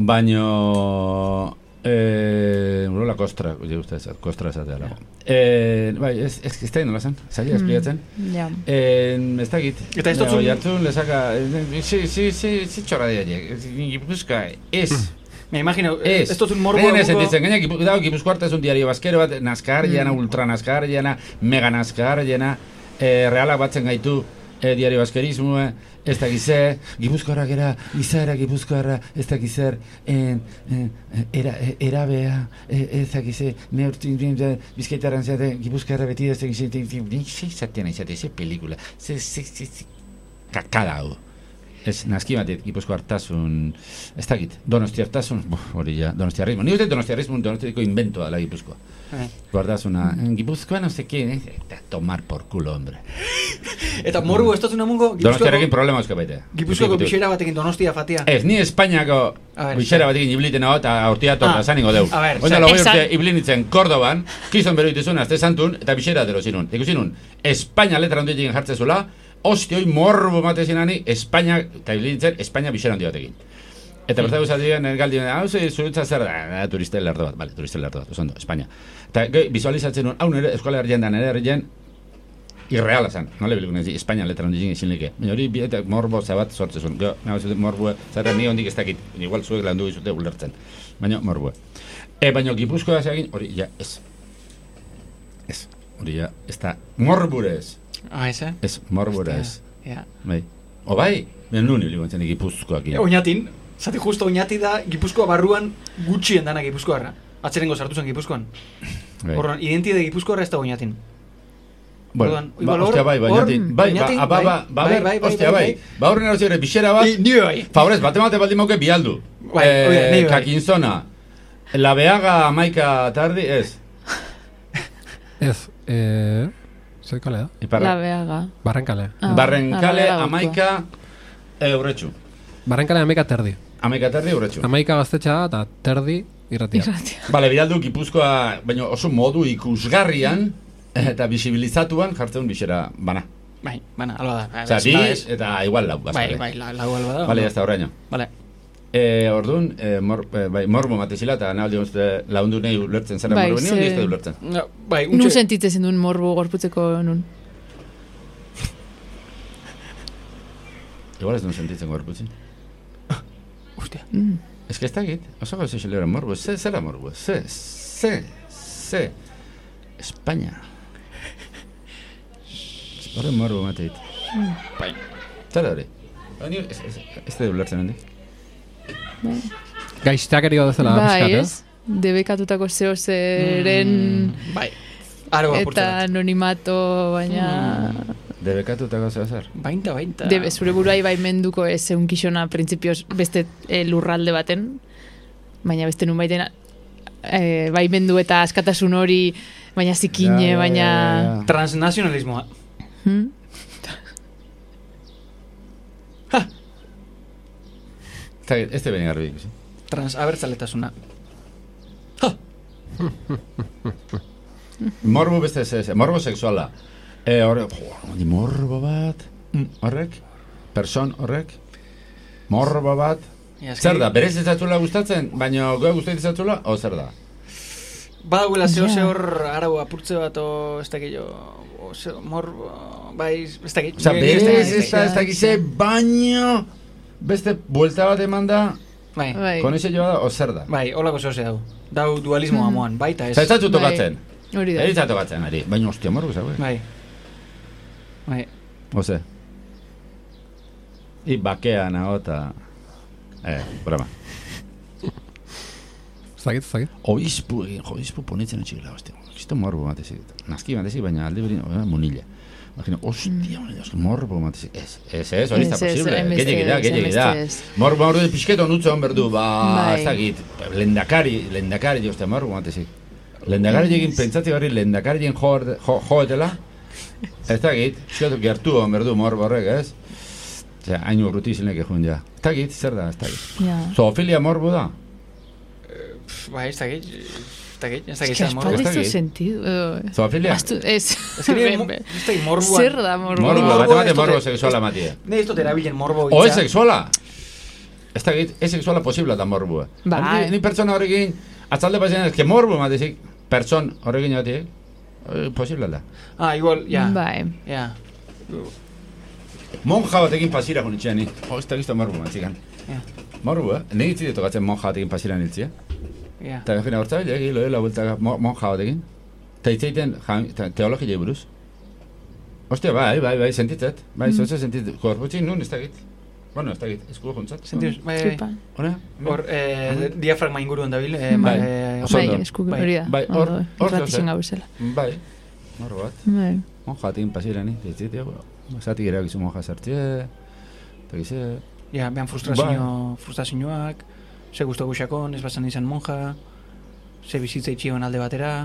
Baina, eh, Eurola kostra, gure uste ez, kostra esatea dago. Eh, bai, ez, ez, ez da nola zen, zaila esplikatzen. Ja. Eh, ez da git. Eta ez dut zuen- Jartzun lezaka, si, si, si, si txorra diariek, Gipuzkoa, ez. Me imagino, Ez, ez dut un morbo Gaina egungo- sentitzen, gaina Gipu- dago Gipuzkoarta ez un diario baskero bat, naskar jena, ultra naskar jena, mega naskar jena, eh, realak batzen gaitu eh, diario baskerismoa, ez da gize, Gipuzkoarra gera, izaera Gipuzkoarra, ez da gizer, en, en, era, eh, erabea, eh, ez da gize, neurtin, bizkaitarran zate, Gipuzkoarra beti ez da gize, zatean izate, ze pelikula, ze, ze, ze, ze, kakada hau. Ez, naski batet, Gipuzko hartasun, ez dakit, donosti hartasun, hori ja, donostiarrismo. Ni uste donostiarrismo, donostiako inventoa dela Gipuzkoa. Eh. Guardasuna, Gipuzkoa no sé qué, eh, eta tomar por culo, hombre. Eta morbo ez dut namungo, Donostiarekin problema euska baite. Gipuzkoako bixera batekin Donostia fatia. Ez, ni Espainiako A ver, bixera zer. batekin ibliten hau eta aurtia torta Ah, zaningo deu. a ver, Oina zer. logoi Esan. urte iblinitzen Kordoban, kizon bero ituzun, azte santun, eta bixera dero zinun. Ikusinun, Espainia letra handi egin jartzezula, hosti hoi morbo mate zinani, Espainia, eta iblinitzen, Espainia bixera handi batekin. Eta bertako zatien, galdien, hau ze, zurutza zer da, da turiste lerdo bat, bale, turiste lerdo bat, osondo, Espainia. Eta gai, visualizatzen nuen, hau nire Euskal Herrian da nire herrian, irreala zen, nola biliko nazi, Espainia letra handi egin zinlike. Baina hori, eta morbo zabat sortzezun, jo, morbo, zara ni hondik ez dakit, igual zuek landu izute ulertzen, baina morbo. E, baina Gipuzkoa zegin, hori, ja, ez. Ez, hori, ja, ez da, morbure ez. Ah, ez, eh? Ez, morbure ez. Ja. Bai. O bai, ben nuen biliko zen Gipuzkoak. Oinatin, Zati justo oinati da, Gipuzkoa barruan gutxien dana Gipuzkoarra. Atzerengo sartu zen Gipuzkoan. Horren, identide Gipuzkoarra ez da oinatin. Bueno, Orduan, ba, igual hor- ostia bai, hor, bainatin, bai, ba, bainatin, ba, ba, ba, bai, ber, bai, bai, ostia bai, bai, ba horren erosi ere bixera bat, Ni- ni bai. favorez, batemate baldin mauke bialdu. Bai, oia, ni bai. Kakinzona, La Beaga amaika tardi, ez. Ez, eh... Zer kale da? Iparra. La Beaga. Barrenkale. Ah, Barrenkale ah, amaika eurretxu. Barrenkale amaika terdi. Amaika tardi eurretxu. Amaika gaztetxa da, eta terdi irratia. Irratia. Bale, bialdu Gipuzkoa, baina oso modu ikusgarrian, eta bisibilizatuan jartzen bixera bana. Bai, bana, alba da. Osea, bi, Bezala ez. eta igual lau. Bai, bazkale. bai, la- lau alba da. Bale, jazta horreño. Vale. E, orduan, e, mor, e, bai, morbo matezila, eta nahi aldi laundu nahi ulertzen zara Bai, morbo, ze- ni ez da ulertzen. No, bai, Nun untxe... sentitzen duen morbo gorputzeko nun. Igual ez duen sentitzen gorputzen. Hostia. Mm. Ez que ez dakit, oso gauza xelera morbo, ze, zera morbo, ze, ze, ze, España. Horren morbo mateit. Bai. Zara hori? Ni ez, ez, ez da ulertzen handik. Gaizteak erio dezela Bai, pixkat, ez? ez? Debekatutako zeo zeren Mm, bai. Aro eta apurtzen. anonimato, baina... Debekatu eta gauza zer. Bainta, bainta. De, zure buruai baimenduko ez egun kixona printzipioz beste eh, lurralde baten, baina beste nun baiten eh, baimendu eta askatasun hori, baina zikine, Ja, ja, baina... ja, ja. Transnacionalismoa. Hmm? Ez dakit, ez da beni garbi ikusi. Transabertzaletasuna. Morbo beste ez, ez, morbo sexuala. E, horre, jo, di morbo bat, horrek, person horrek, morbo bat. Ja, eski- Zer da, berez ez zatzula gustatzen, baina goa gustatzen zatzula, o zer da? Badagoela zeo Ja. ze hor arau apurtze bat o ez dakit jo, o ze mor, bai, ez dakit. Osa, Ni- ni ez berez dakit, ez da, ez dakize, baino, beste buelta bat eman da, Bai, Bai. koneize joa da, o zer da? bai, holako zeo ze dau. Dau dualismo amoan, baita ez. Zer ez zatzu Bai. tokatzen? Hori da. Ez zatzu tokatzen, ari, baina ostia morbo zaue. Bai. Bai. Ose. I bakea nago eta... Eh, broma. Ez dakit, ez dakit. Oizpu egin, jo, oizpu ponitzen etxikela, ostia. Kristo morbo matezik. Nazki matezik, baina alde berin, oh, munilla. Imagino, ostia, munilla, oski, morbo matezik. Ez, ez, ez, hori ez da Ez, ez, posible. hainbeste Gehiagik da, ez, gehiagik da. hainbeste ez. Morbo morbo pixketo nutze hon berdu, ba, Bai. ez dakit, lendakari, lendakari, ostia, morbo matezik. Lendakari egin pentsatzi barri, lendakari egin jo, jo, joetela, ez dakit, pixketo gertu hon berdu morbo horrek, ez? Osea, hain urruti zinek egin ja. Ez dakit, zer da, ez dakit. Ja. Zoofilia morbo da? Pff, Bai, ez dakit. Ez dakit, ez Ez dakit que zer morbo. aspaldi Ez zu dakit. sentidu. edo- Zoofilia? Astu, ez. Ez que nire mo- ez dakit morboan. Zer da morbo? Morbo, Morbo bate bate ez dute- morbo sexuala matie. Ne ez dut erabilen morbo O ez hitza. sexuala? Ez da git, ez sexuala posible da morbua. Bai. Ni, ni pertsona horrekin, atzalde pasean ez que morbo matezik, pertson horrekin batik, eh, posible da. Ah, igual, ja. Bai. Ja. Monja batekin pasira jonitxean ni. Oh, ez da gizto morbo matzikan. Ja. Morbo, eh? Negi zide tokatzen monja batekin pasira niltzia. Ja. Eta egin aurtza, legi loela buelta mo- monja batekin. Eta itzeiten teologia buruz. Ostia, bai, bai, bai, sentitzet. Bai, zoze sentitzet. Korputzik nun, ez da git. Bueno, ez da git, eskulo juntzat. Sentiuz, bai, bai. Tripa. Hora? Hor, eh, diafragma inguruen dabil. Eh, Bai. eh, Oso Bai, ondo. esku Bai. hori da. Bai, hor- ondo, hor irratixen zoze. gau bezala. Bai, morbo bat. Bai. Monja batekin pasira ni, ditzit, ja, zatik ere gizu monja sartzie, eta gize... Ja, behan frustrazio, frustrazioak, ze guztu guxakon, ez basan izan monja, ze bizitza itxion alde batera.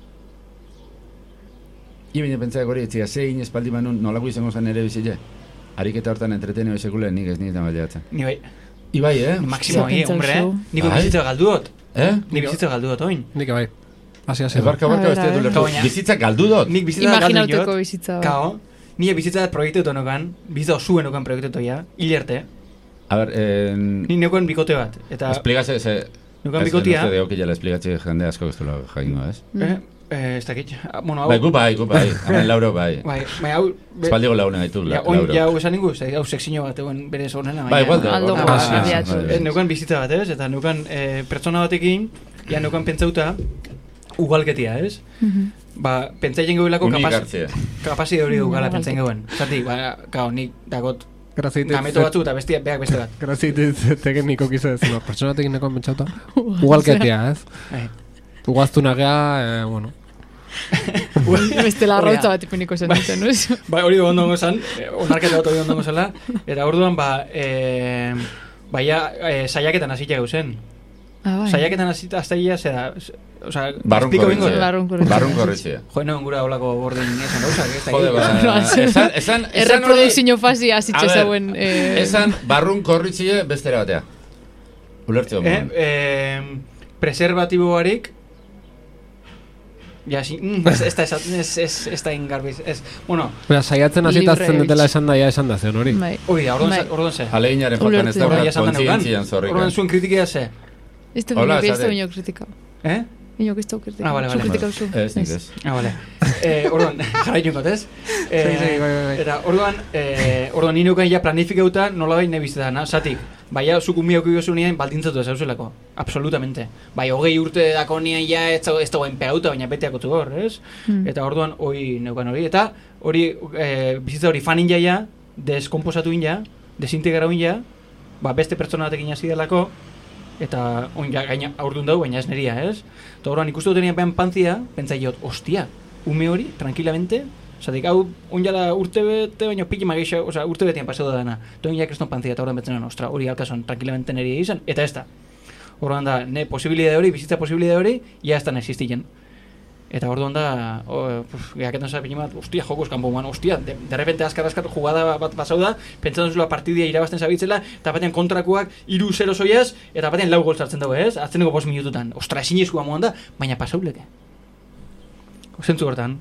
Ibine pentsak hori, etzia, zein espaldi manun nolako izango zen ere bizile? Ariketa hortan entretenio sekulen nik ez nintzen baldeatzen. Ni bai, Ibai, eh? ni maksimo Zer egi, pentsau hombre, eh? zu? Niko Bai. bizitza galduot. Eh? Ni bizitza galduot, oin. Nik bai. Hasi, hasi. Ez barka barka A bestia ber, a du ber. lertu. Baina- Bizitza galdu dut. Nik bizitza galdu Imaginauteko jot. bizitza. bat. Kao, nire bizitza proiektu nokan, bizitza osuen nokan proiektu ja, hilerte. A ber, eh... Ni neukan bikote bat, eta Espligase, ze... neukan bikotia. Ez deo, que ya la expligatze jende asko ez duela jaingo, ez? Eh, eh, ez dakit. Ah, Bueno, hau... Bai, gu bai, gu bai. Hemen lauro bai. Bai, bai, hau... be- Espaldigo laune gaitu, Ja, la- oin, lauro. ja, hau esan ningu, ze, hau seksino bat egon bere zonena. Bai, igual da. Aldo Ah, goa, sí, sí, abiatu. bai, bai. Eh, neukan bizitza bat, ez? Eta neukan eh, pertsona batekin, ja neukan pentsauta, ugalketia, ez? Mhm. Ba, pentsaien gehuelako Unik kapaz, hartzea. kapazide hori dugala Ugalketa. pentsaien geuen. Zati, ba, kao, nik dagot gameto batzu eta bestia beak beste bat. Grazitit tekniko kizu ez, no, pertsona tekniko bentsauta. Ugalketia, ez? Ugaztu nagea, eh, bueno. Beste la rotza bat ipiniko zen duten, no? Ba, hori ondongo zen, onarketa bat hori ondongo zela, eta orduan, ba, eh, baia, eh, saiaketan hasita gauzen. Ah, bai. Saiaketan hasita hasta ia, zera, osea, Barrun korritzea. Barrun korritzea. Jo, no, gura holako gordin esan gauzak, ez da. Jode, ba, esan, esan, erreprodukzio fasi hasitxe zauen. Esan, barrun korritzea bestera batea. Ulertzeo, eh, eh, preservatibo barik, ja, si, mm, ez, ez, ez, ez, ez da ingarbiz, ez, bueno. Bera, saiatzen hasitazten dutela esan da, ja esan da zen, hori. Hori da, orduan ze. Aleginaren faltan ez da, kontzientzian zorrikan. Orduan zuen kritikea ze. Ez da minok, ez da minok kritika. Eh? Minok ez da kritika. Ah, vale, vale. Kritika usu. Ez, nik ez. Ah, vale. Eh, orduan, jarra inokot, ez? Eta orduan, eh, orduan ninokan ja planifikauta nola bain nebiztetan, zatik. Baina, zuk umiak ikosu nien baldintzatu ez hauzelako. Absolutamente. Bai, hogei urte dako nien ja ez dagoen pegauta, baina beteako tugor, ez? Hmm. Eta orduan, hori neukan hori. Eta hori, eh, bizitza hori fanin jaia, deskomposatu inja, desintegrau inja, ba, beste pertsona batekin hasi delako, eta on ja gaina aurdun dau, baina ez neria, ez? Eta orduan, ikustu dutenean behan pantzia, pentsai jot, ostia, ume hori, tranquilamente, zatik, hau, onjala urte bete, baina pili mageixa, oza, urte betean paseo da dana. Toen ja kriston pantzia, eta orduan betzen ostra, hori alkazon, tranquilamente neria izan, eta ez da. Orduan da, ne, posibilidade hori, bizitza posibilidade hori, ja ez da existitzen. Eta orduan da, gehaketan zara pili bat, ostia, jokuz kanpo man, ostia, de, de repente askar-askar jugada bat basau da, pentsatzen zula partidia irabazten zabitzela, eta batean kontrakoak iru zero zoiaz, eta batean lau gol sartzen dago, ez? Azteneko bost minututan. Ostra, ezin eskua moan da, baina pasauleke. Zentzu hortan.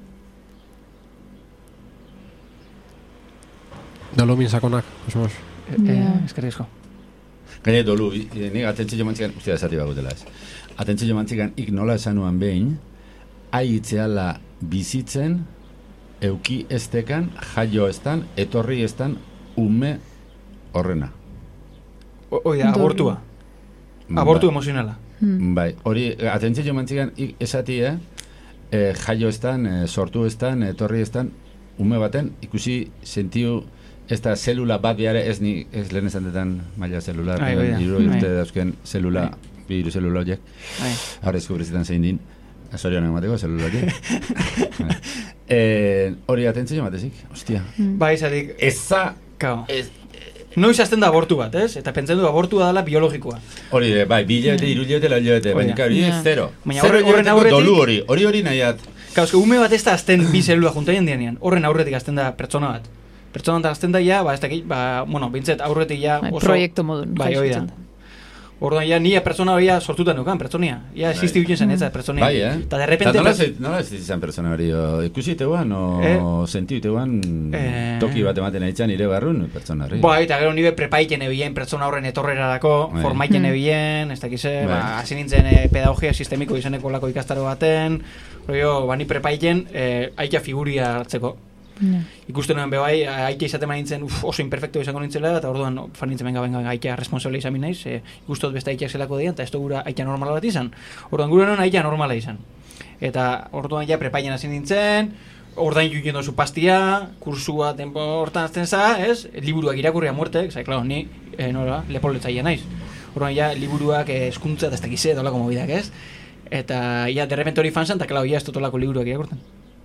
Dolomin sakonak, osmos. Eskerri esko. Gaine dolu, nik atentzio mantzikan, ustia esati bagutela ez. Atentzio mantzikan, ik nola esanuan behin, aitzeala bizitzen, euki estekan, jaio estan, etorri estan, ume horrena. Hoi da, abortua. Abortu emozionala. Bai, hori, atentzio mantzikan, ik esati, eh? E, jaio estan, e, sortu estan, etorri estan, ume baten, ikusi sentiu ez da zelula bat biare, ez ni, ez lehen esan detan maila zelular, iru urte dauzken zelula, bi iru zelula horiek, ahora eskubrizitan zein din, Zorioan emateko, zelula horiek. Hori atentzio matezik, ostia. Bai, zatik. Eza, noiz azten da abortu bat, ez? Eta pentsen du abortua dela biologikoa. Hori, bai, bi hilabete, iru hilabete, lau hilabete, baina hori ez zero. Zero hilabeteko dolu hori, hori hori nahiat. Kauzke, ume bat ez da azten bi zelula juntaien dianean, horren aurretik azten da pertsona bat. Pertsona bat azten da ja, ba, ez dakit, ba, bueno, bintzet aurretik ja oso... Proiektu modun. Bai, hori da. Orduan, ja, nia pertsona hori sortuta nukan, pertsonia. Ja, existi hutzen zen, ez, pertsonia. Bai, eh? Ta de repente... Nola ez izan pertsona hori? Ikusi teuan, o sentiu teuan toki bat ematen aitzan nire barrun pertsona hori? Bai, eta gero nire prepaiten ebien pertsona horren etorrerarako, formaiten ebien, ez dakize, ba, hasi nintzen pedagogia sistemiko izeneko lako ikastaro baten, hori, ba, ni prepaiten aita figuria hartzeko. No. Ikusten nuen bebai, aita izaten nintzen oso imperfecto izango nintzela, eta orduan fan nintzen benga, benga, aita responsable izan naiz, e, ikustot beste aita zelako dian, eta ez gura aita normala bat izan. Orduan gure nuen aita normala izan. Eta orduan ja prepaien hasi nintzen, ordain juken dozu pastia, kursua tempo hortan azten za, ez? Liburuak irakurria muertek, zai, klar, ni, e, nola, lepoletzaia naiz. Orduan ja, liburuak eskuntza, eta ez dakize, dolako mobidak, ez? Eta ja, derrepente hori fan zan, eta klar, ja, ez totolako liburuak irakurten.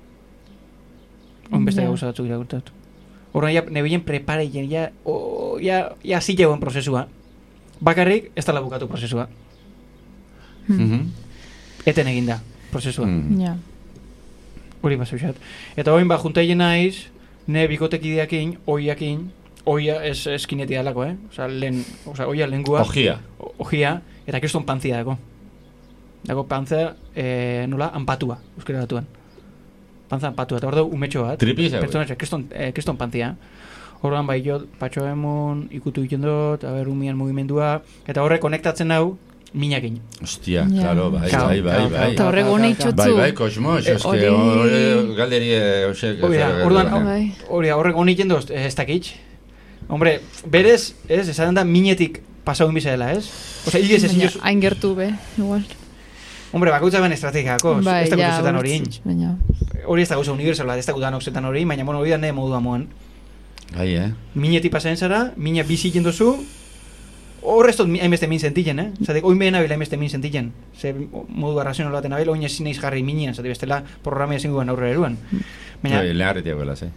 On beste gauza batzuk irakurtatu. Horren, ja, nebien prepareien, ja, oh, ja, ja zitegoen prozesua. Bakarrik, ez dala bukatu prozesua. Mm-hmm. Eten eginda, prozesua. Mm. Ja. Hori bat zeuxat. Eta hoin, ba, juntaien naiz, ne bikotekideakin, oiakin, oia ez eskineti dalako, eh? Osa, lehen, osa, oia lengua. Ojia. Ojia, eta kriston pantzia dago. Dago pantzia, eh, nola, anpatua, euskera batuan. Panza anpatua, eta hor dugu umetxo bat. Tripiza, pertsonatxe, kriston, eh, kriston pantzia. Horran bai jo, patxo emon, ikutu egiten dut, aber umian mugimendua, eta horre konektatzen hau, minakin. Ostia, yeah. Claro, bai, Kau, bai, bai, bai. Eta horre gona itxotzu. Bai, bai, kosmos, eh, eske, hori galderi, osek. Hori, horre gona iten dut, ez dakitx. Hombre, berez, ez, esaten da minetik pasau inbiza dela, ez? Osa, hilgez ezin jozu. Hain gertu, be, igual. Hombre, bakoitza ben estrategiako, bai, ez da gauza zetan hori baina. Hori ez da gauza universal bat, ez da gutan okzetan hori, baina bueno, hori da nahi modu amoan. Bai, eh? Minetik pasatzen zara, mina bizi jendozu, horreztot hainbeste min sentilen, eh? Zatek, oin behen abil hainbeste min sentilen. Ze modu arrazional baten abil, oin ezin eiz jarri minean, zate bestela programia ezin guen aurrera eruan. Baina, Bai, leharretia goela, ze?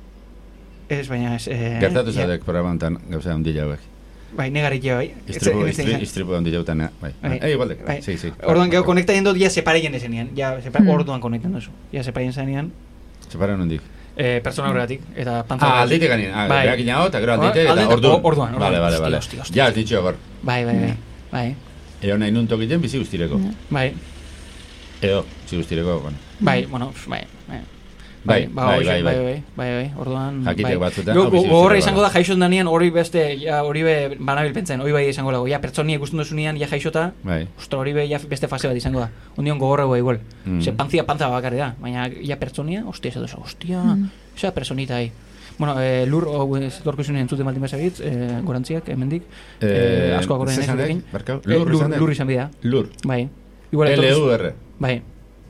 ez, baina ez... Eh, Gertatu ja, zadek programantan gauza handila hauek. Bai, negarik ja, bai. Istripu, Ez- ez- ez- istripu handila utan, bai. Bai. Eh, igual de, Bai. sí, sí. Orduan, gero konekta jendot, ja separeien dezenean. Ja, separe, Mm. orduan konektan duzu. Ja, separeien zenean, Separan hondik. eh, pertsona horregatik, eta pantza Ah, horregatik. alditek ganin. Ah, Bai. berak inago, eta gero alditek, Alditek, eta orduan. o- orduan, orduan. Vale, vale, Hostia, vale. hostia, hostia. Ja, ez ditxo, gor. Bai, bai, bai. Bai, Eo nahi nun tokiten bizi guztireko. bai. Edo, bizi guztireko, bueno. Bai, bueno, bai, bai. Bai, ba, bai, hoxe, bai, bai, bai. bai, bai, bai, orduan, Jakitek bai. batzuetan, Go- hau bizi go- Gogorra guztireko izango da gara. jaixot danean, hori beste, ja, hori be banabil pentsen, hori bai izango dago, ja, pertsoniek gusten duzunean, ja jaixota, Bai. ostra, hori be ja beste fase bat izango da. Ondion gogorra bai igual. Mm. Ze pantzia pantza bakarri da, baina ja pertsonia, ostia, ez da, ostia, Mm. esa personita ahí. Bueno, eh, lur, hau zetorko izunen entzuten baldin bazabitz, eh, gorantziak, hemendik, eh, asko akorda ze nahi esan zurekin. dek? Barkau? Eh, Lur izan dek? lur izan bidea, Lur. bai. Igual L etorkizu- U R. Bai.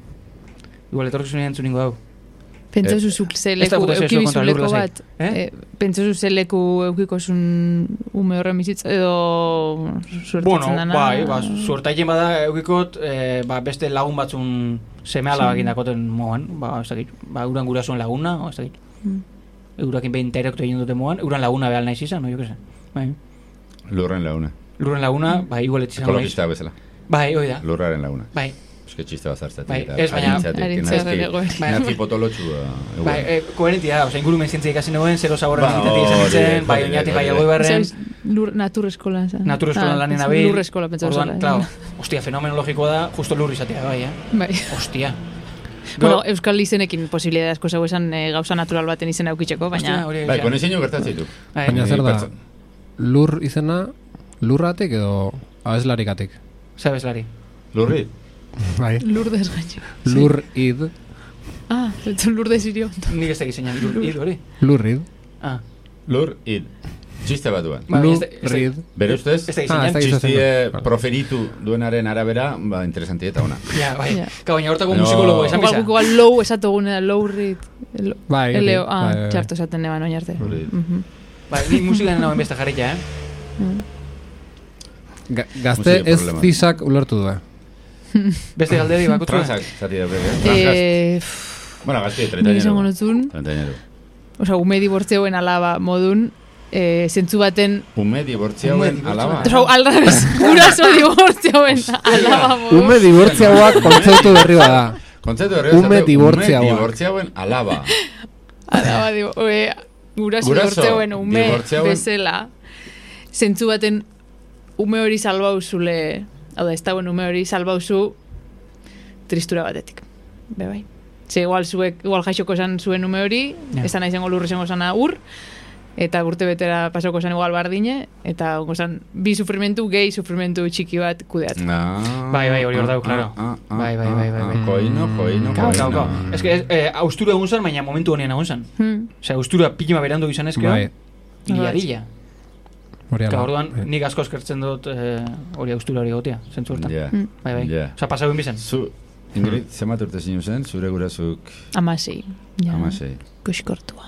Igual etorko izunen entzuningo hau. Pentsozu zuk ze Ez da leku, gute sexu eukibizu kontra lur leku lasai. bat. Eh? Eh? Pentsozu ze leku eukikosun ume horren bizitza, edo suertatzen Bueno, dana. bai, ba, suertaien bada eukikot, eh, ba, beste lagun batzun seme ala bakin dakoten moan, ba, ez dakit, ba, uran gurasoen laguna, o, ez dakit. Mm. Eurakin behin direkto egin dute moan, uran laguna behal naiz izan, no, jo que se. Bai. Lurren laguna. Lurren laguna, bai, igual etxizan naiz. Ekologista bezala. Bai, hoi da. Lurraren laguna. Bai, Eske txiste bat zartzatik. Bai, eta ez, baina- arintzatik, Arintzearen nazki- egoera. Bai. nazki potolotxua. bai, eh, koherentia da, oza, ingurumen zientzia ikasi negoen, zero zaborra Ba, nintetik izan hori, nintzen, bai, hori, oinati hori, bai hori. agoi barren, Zabez, lur, natur eskola. esan. natur eskolan Ah, lanen ez, abil. Lur eskola pentsa Orduan, zela. claro, ostia, fenomenologikoa da, justo lur izatea, bai, eh? Bai. Ostia. Bueno, Euskal izenekin posibilidad asko zau esan eh, gauza natural baten izena eukitzeko, baina... Ostia, hori Bai, ja. konezeinu gertatzen ditu. Bai. Baina zer da, Pertson- lur izena lurratik edo abeslarikatik? Zabeslari. Lurri? Bai. Lur desgaino. Lur id, Ah, ez lur desirio. Nik ez tegizenan, lur, hil hori. lurrid, Ah. Lur, id. Txiste bat duen. Ba, ez da- ez da- lurrid. Bere ustez, Ez da Ah, gizenan. ez da- txistie Vale. proferitu duenaren arabera, ba, interesanti eta ona. Ja, bai. Ja. Ka, baina hortako No. musikologo esan Igual bisa. guk igual low esatogune low read. Bai, hori, Eleo, ah, bai, bai, bai. txarto esaten neban oin arte. Low read. Mhm. Bai, ni musikan nagoen beste jarrita, eh? Mm. Ga- Gazte Musika ez problema. zisak ulertu du. Beste galderi bakotzu. Transak, zati da breke. Transgaz. Eh, Bueno, gazti, Nik esango treintañero. notzun, Treintañero. osea, ume dibortzeoen alaba modun, eh, zentzu baten, Ume dibortziauen Ume alaba. osea, aldarrez, guraso dibortzeoen alaba modun. Ume dibortziagoak kontzeptu berri bada. Kontzeptu horre Ume esate, dibortziagoak. Ume dibortziauen alaba. Alaba, digo, eh, guraso Guraso dibortzeoen ume dibortzeoen- bezala, zentzu baten ume hori salbauzule, hau da, ez dauen ume hori salbauzu tristura batetik. Be bai. Ze igual zuek, igual jaixoko esan zuen ume hori, Ja. esan nahi zengo lurri zengo zana ur, eta urte betera pasoko zen igual bardine, eta gongo zan, bi sufrimentu, gehi sufrimentu txiki bat kudeatzen. Ah, Bai, bai, hori hor dago, ah, claro. ah, ah, Bai, bai, bai, bai, ah, bai. Koino, koino, Kau, kau, koino. kau. Ez que, eh, austura egun zan, baina momentu honean egun zan. Hmm. Osea, austura pilima berandu izan ezkero, Bai, hiladilla. hori Ka ala. orduan, Bai. nik asko eskertzen dut eh, hori austura hori gotea, zentzu hortan. Ja, Mm. Bai, bai. ja. Osea, pasau bizan. Zu, Ingrid, zenbat urte zinu zen, zure gurasuk Amasei. Ja. amasei. Kuskortua.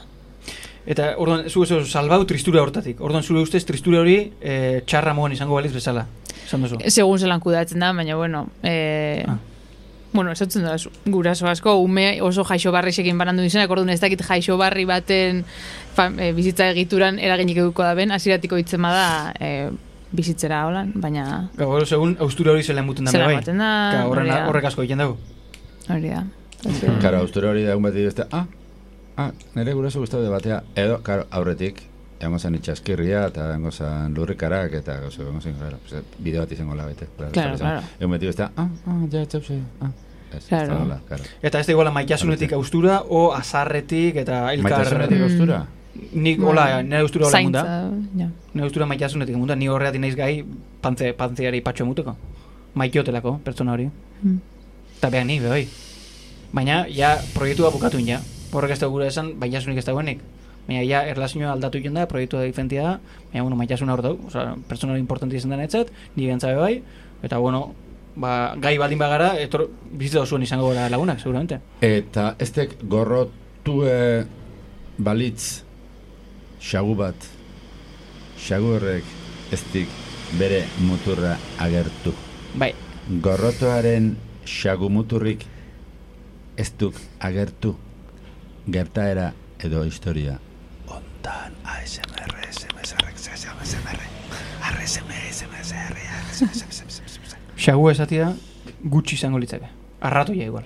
Eta orduan, zu eso, salbau tristura hortatik. Orduan, zure ustez, tristura hori eh, txarra moan izango baliz bezala. Esan duzu. Segun zelan kudatzen da, baina bueno, eh, Ah. bueno, esatzen da, zu- guraso asko, ume oso jaixo barrixekin banandu izenak, orduan ez dakit jaixo barri baten fa, eh, bizitza egituran eraginik eduko da ben, hasiratiko hitzen bada eh, bizitzera holan, baina Gau, gero, segun, austura hori zela emuten da, zela bai. ematen da, Ka, horren, hori da. horrek asko egiten dago. Hori da. Karo, austura hori da egun bat beste, ah, ah, nire guraso gustatu de batea, edo, karo, aurretik, egongo zen itxaskirria, eta egongo zen lurrikarak, eta gauzo, egongo zen, claro, pues, bideo bat izango labete. Claro, claro. Egun beti beste, ah, ah, ja, txapse, ah. Ez, Claro. ez da hola, claro. Eta ez da iguala maitasunetik austura, o azarretik, eta elkar... Maitasunetik Mm. austura? Nik, hola, nire austura hola emunda. Zaintza, ja. Nire austura maitasunetik emunda. Ni horreatik naiz gai pantze, pantzeari patxo emuteko. Maitiotelako, pertsona hori. Mm. Eta behar ni, behoi. Baina, ja, proiektua bukatuin, ja. Horrek ez da gure esan, baitasunik ez dagoenik. Baina, ja, erlazioa aldatu joan da, proiektua diferentia da, baina, bueno, maitasuna hor dau. Osa, pertsona hori importanti izan den etzat, ni behantzabe bai, eta, bueno, ba, gai baldin bagara, etor, bizitza zuen izango gara lagunak, seguramente. Eta eztek gorrotu balitz xagu bat, xagu horrek ez dik bere muturra agertu. Bai. Gorrotoaren xagu muturrik ez duk agertu. Gertaera edo historia. Ontan A S M R, S M S R, S M R, R S M, S M S R, S M S R. Xagu esatia gutxi izango litzake. Arratoia igual.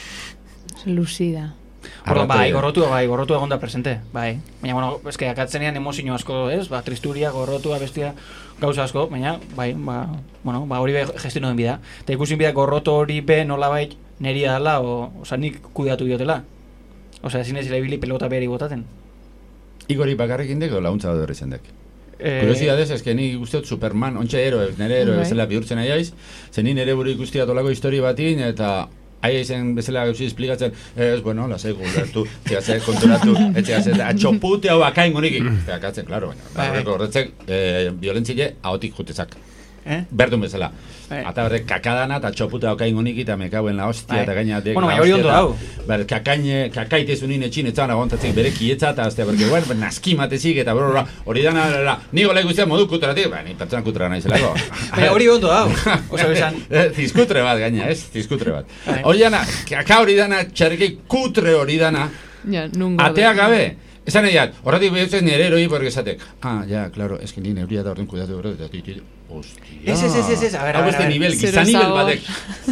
Lucida. Orduan, bai, gorrotua, bai, gorrotua egonda presente, bai. Baina, bueno, eske akatzenean emozio asko, ez? Ba, tristuria, gorrotua, bestia, gauza asko, baina, bai, ba, bueno, ba, hori be gestiono den bida. Eta ikusin bida gorroto hori be nolabait neria dela, o, oza, nik kudeatu diotela. Osa, ezin ez ibili pelota behari botaten. Igori bakarrik indek, o launtza bat horri zendek? Eh, Kuriosidadez, eske ni guztiot Superman, ontsa ero, nire ero, bezala bihurtzen aiaiz, zen ni nire buru ikusti atolako histori batin, eta aia izen bezala gauzi esplikatzen, ez, bueno, lasai gulertu, txegatze, konturatu, etxegatze, atxopute hau akain honik. Eta akatzen, klaro, baina, horreko horretzek, violentzile, ahotik jutezak. Eh? Berdun bezala. Bai. Ata horrek kakadana eta txoputa okain honik eta mekauen la hostia Bai. eta gaina dek Bueno, la baina hori hostia ondo eta- dau. Ber, kakaine, kakaitezunin etxin etzan agontatzen bere kietza eta aztea, porque, bueno, naski matezik eta brora, hori dana, la, ni gola guztia modu kutratik, ba, ni pertsona kutra naizelako. Baina hori ondo dau. Osa, besan, Zizkutre bat gaina, ez? Zizkutre bat. Bai. Hori dana, kaka hori dana, txarriki kutre hori dana, Ja, nungo. atea gabe. Esan egiat, horretik behitzen nire eroi, porque esatek, ah, ja, claro, es que ni neuria da orden kuidatu bero, eta titi, hostia. Ez, ez, ez, ez, ez, a ver, a Hau ver, este a ver. nivel, Zero giza nivel sabor. batek.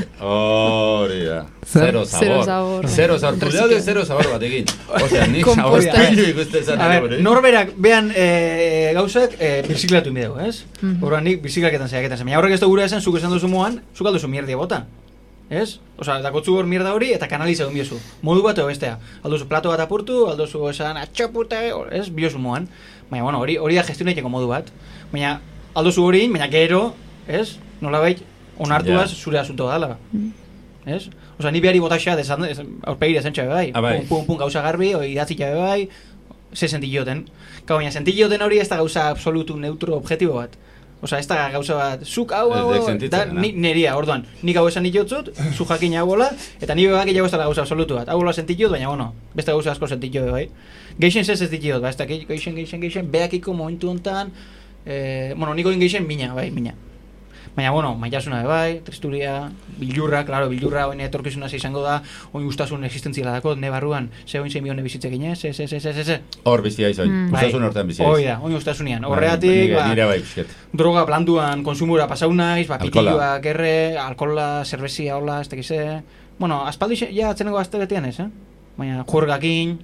Hori da. Zer? Zero Zero sabor. sabor. Zero sabor. Kuidado de zero sabor batekin. Osea, nik Komposta. sabor pilu ikusten zan. A ver, norberak behan e, gauzak e, birziklatu inbideu, ez? Mhm. Horban nik birziklaketan zaiaketan zen. Baina horrek ez da gura esan, zuk esan duzu moan, zuk alduzu mierdia bota. Ez? Osa, dakotzu hor mierda hori eta kanaliza egon biozu. Modu bat edo bestea. Alduzu plato bat apurtu, alduzu esan atxapute, ez? Biozu moan. Baina, bueno, hori hori da gestionaiteko modu bat. Baina, alduzu hori, baina gero, ez? Nolabait, onartuaz Ja. zure asunto dala. Ez? Osa, ni behari botaxea desan, aurpegira zentxa bai. Ah, bai. Pum, pum, pum, gauza garbi, oi idatzia bai, ze sentilloten. Kau, baina sentilloten hori ez da gauza absolutu neutro objektibo bat. Osa, ez da gauza bat, zuk hau, Ez hau, dek hau, sentitzen, da, na? ni, neria, orduan, nik hau esan ditotzut, zu jakin hau bola, eta ni bebak jau ez da gauza absolutu bat. Hau bola sentillot, baina, bueno, beste gauza asko sentillot, bai. Geixen zez ez ditillot, ba, ez da, geixen, geixen, geixen, beakiko momentu hontan, eh, bueno, niko geixen mina, bai, mina. Baina, bueno, maitasuna bai, tristuria, bilurra, claro, bilurra oin etorkizuna izango da, oin gustasun existentziala dako, ne barruan, ze oin zein bizitzek ginez, ez, ez, ez, ez, ez, Hor bizi aiz, oi. Mm. Ustasun hortan bizi aiz. hoi da, oin gustasunean, Bai, horreatik, nire- ba, Nire bai, pixket. droga blanduan konsumura pasau naiz, ba, Alkohola. pitilloak erre, alkohola, zerbezia, hola, ez tekize. Bueno, aspaldi xe- ja atzeneko astebetean ez, eh? Baina, juergakin,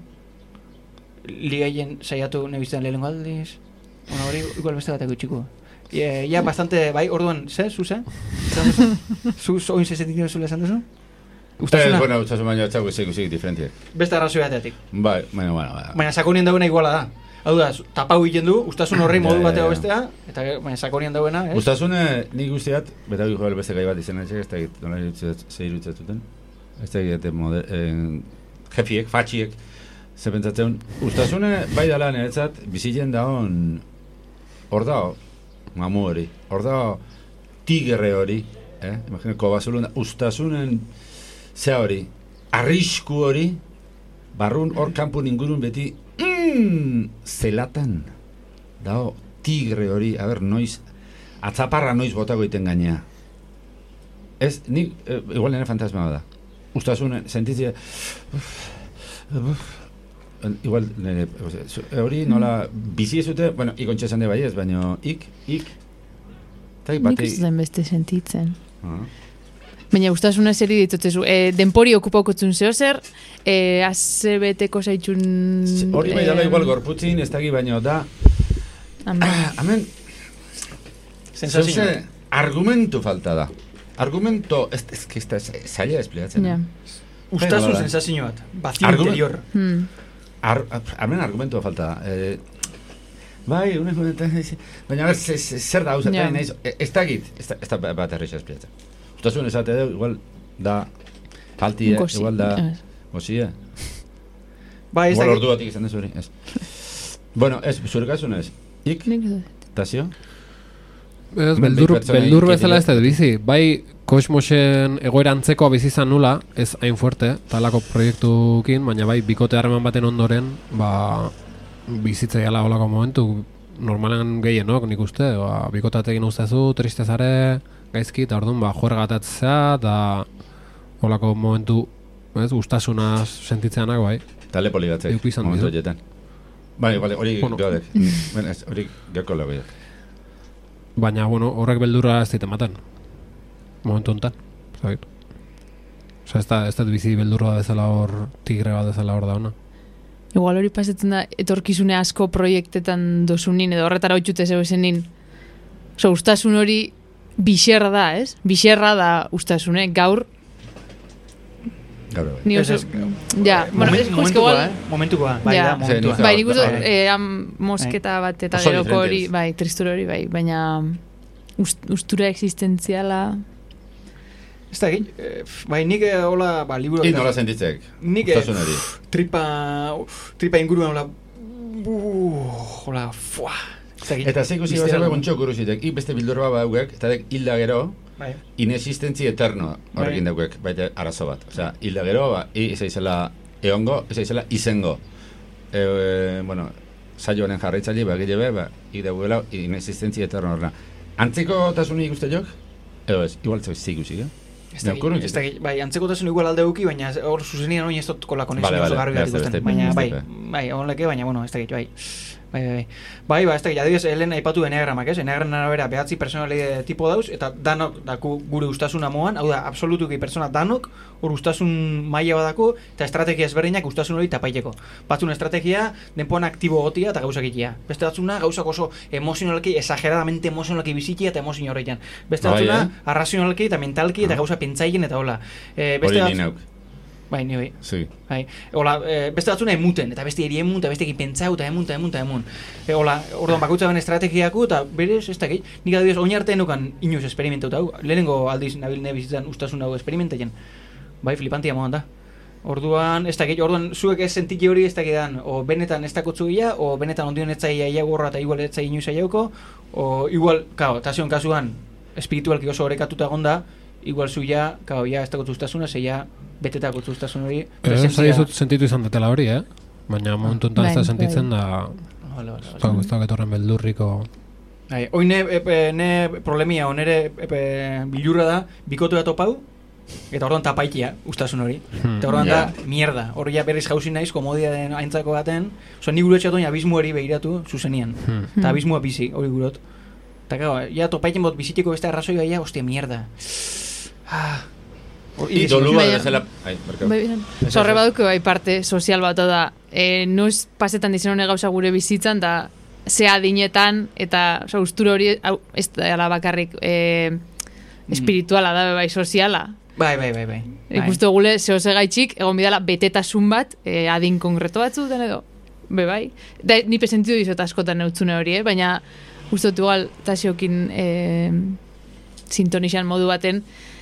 ligaien saiatu nebiztean lehenengo aldiz, bueno, hori igual beste bateko itxiko. Ja, ja, bastante, bai, orduan, ze, zu, ze? Zu, zu, oin zezetitzen zule esan duzu? Eh, Ustasuna, bueno, ustasun baino txago zik, zik, diferentiek. beste arrazoi bateatik. Bai, bueno, bueno, bueno. Baina sakonien dagoena iguala da. Hau da, tapau egiten du, ustasun horrei modu Ja, ja, bateo ja. bestea, eta ge- baina sakonien dagoena, ez? Ustasune, nik guztiat, beta joel beste gai bat izan etxek, ez da egit, nola ze irutzatuten. Ez da egit, eh, jefiek, fatxiek, ze pentsatzen, ustasune bai dala niretzat, bizitzen daun, hor da, mamu hori, hor da, tigre hori, eh? Imagina, kobazulun, ustasunen, ze hori, arrisku hori, barrun hor kanpun ingurun beti, mm, zelatan, dao, tigre hori, a ber, noiz, atzaparra noiz botako iten gainea. Ez, nik, eh, igual nire fantasma da. Ustasun, sentitzea, uf, uf, igual, nire, ose, hori nola, bizi ez dute, bueno, ikontxe esan de bai ez, baina ik, ik, eta ik Nik batei. ez zen beste sentitzen. Ah. Baina gustasuna zeri ditutzezu. E, denpori okupaukotzun zeo zer, e, azze beteko zaitxun... Hori bai dala em, igual gorputzin, ez daki baino da, Amen. ah, hemen, Sensazio. zeuze, argumentu falta da. Argumento, ez, ez, ez, ez, zaila esplikatzen. Ja. Ustasun Bai, sensazio bat, vazio Argumen- interior. Hmm. Ar, hemen argumentua falta da. Eh, bai, unek honetan, baina a ber, ze- ze- zer da, hau Ja. naiz, e- ez dakit, ez da, ez da bat errexas espliatzen. Ustasun esate du, igual da, faltie, Gosi. igual da, Ez. gosia. Bai, ez Igual dakit. ordu batik izan dezu hori, ez. Bueno, ez, zure kasun ez, ik, Nik ez dut. tazio? Ez, Hemen beldur, bi pertsona beldur ikitila. bezala ez dut bizi. Bai, kosmosen egoera antzekoa bizi izan nula, ez hain fuerte, talako proiektukin, baina bai, bikote harreman baten ondoren, ba, bizitzaiala holako momentu, normalen gehienok nik uste, ba, bikotatekin ustezu, tristezare, gaizki, eta orduan, ba, juergatatzea, eta holako momentu, ez, ustasuna sentitzeanak, bai. Tale poli batzek, momentu horietan. Bai, bai, hori bueno. geodek, hori geoko legoiak. Baina, bueno, horrek beldurra ez dit ematen. Momentu honetan, zait. Osa, ez da, ez da bizi beldurra bezala hor, tigre bat bezala hor da ona. Igual hori pasetzen da, etorkizune asko proiektetan dozunin, edo horretara hotxute zeu esenin. Osa, ustasun hori bixerra da, ez? Bixerra da ustasune, gaur. Gaur, bai. Ni oso... Ez, ez, Ja, bueno, es que igual... eh? Momentukoa, bai, Ja. da, momentua. Bai, nik uste, Bai. eh, am mosketa bat eta Oso geroko hori, diferentes. bai, tristura hori, bai, baina ust, ustura existentziala... Ez da, eh, bai, nik eh, hola, ba, liburu... Hi nola sentitzek, Nik eh, ustasun hori. tripa, tripa inguruan hola... Uh, hola, fuah. Ez dakit. Eta zeik usi Biztera bat dugu. gontxo kurusitek, ik beste bildurra bat hauek, eta dek hilda gero, Bai. inexistentzi eterno horrekin daukek, baita arazo bat. Osea, hilda gero, ba, i ez aizela eongo, ez aizela izengo. E, e, bueno, saioaren jarraitzaile, ba, gile be, ba, ik dagoela inexistentzi eterno horrena. Antzeko tasunik uste jok? Edo ez, igual zeu zik usik, eh? Ez dakit, ez dakit, bai, antzekotasun igual alde duki, baina hor zuzenian oin ez dut kola konexio Vale, oso vale, garbi bat beste, ikusten. beste, Baina, bai, beste. bai, honleke, baina, bueno, ez dakit, bai. Bai, bai, bai. Bai, ba, ez dakit, adibidez, helen aipatu eneagramak, ez? Eneagraman arabera behatzi personalide tipo dauz, eta danok daku gure ustasuna moan, hau da, absolutuki persona danok, hor ustasun maila badako, eta estrategia ezberdinak ustasun hori tapaiteko. Batzun estrategia, denpoan aktibo gotia eta gauzak ikia. Beste batzuna, gauzak oso emozionalki, exageradamente emozionalki bizitia eta emozio horretan. Beste Bai, batzuna, eh? arrazionalki eta mentalki eta Ah. gauza pentsaiken eta hola. E, Hori beste ni batz- nauk, Bai, ni bai. sí. Bai. Hola, e, beste batzuna emuten, eta beste eri emun, eta beste ekin pentsau, eta emun, eta emun, eta emun. E, hola, orduan bakoitza ben estrategiaku, eta berez, ez dakit, nik adibidez, oin arte nukan inoz esperimentauta hau, lehenengo aldiz nabil nebizitzen ustasun hau esperimentaien. Bai, flipantia modan da. Orduan, ez dakit, orduan, zuek ez sentiki hori ez dakidan, o benetan ez dakotzu gila, o benetan ondion etzaia iagorra eta igual etzai inoiz aiauko, o igual, kao, tasion kasuan, espiritualki oso horrekatuta gonda, igual zuia, kao, ja ez dakotzu ustasuna, zeia betetako ustasun hori. Ez presentzia- zaizut sentitu izan detela hori, eh? Baina momentu honetan ez da Bai, sentitzen bai. da... Vale, vale, Ez vale. da, ez da getorren beldurriko... Bai, oin ne, epe, ne problemia, onere epe, bilurra da, bikotea topau, eta orduan tapaikia, ustasun hori. Hmm. Eta orduan Ja. da, mierda, hori ja berriz jauzi naiz, komodia den aintzako baten, oso ni gure etxatoin abismuari behiratu zuzenian. Hmm. Eta abismua bizi, hori gurot. Eta gau, ja topaiken bot biziteko beste arrazoi gaia, ostia, mierda. Ah. Hor- I ides- dolua Baina- bezala... Ai, barkatu. Bai, bai. Osa, horre baduko bai parte sozial bat da. E, noiz pasetan dizen honek gauza gure bizitzan, da ze adinetan, eta osa, ustura hori, hau, ez da bakarrik e, espirituala da, bai, soziala. Bai, bai, bai, bai. Bai. Ikustu gule, zehose gaitxik, egon bidala betetasun bat, e, adin konkreto batzu, den edo, be bai. Da, nipe sentidu dizot askotan eutzune hori, eh? Baina, uste dut igual, tasiokin e, sintonixan modu baten,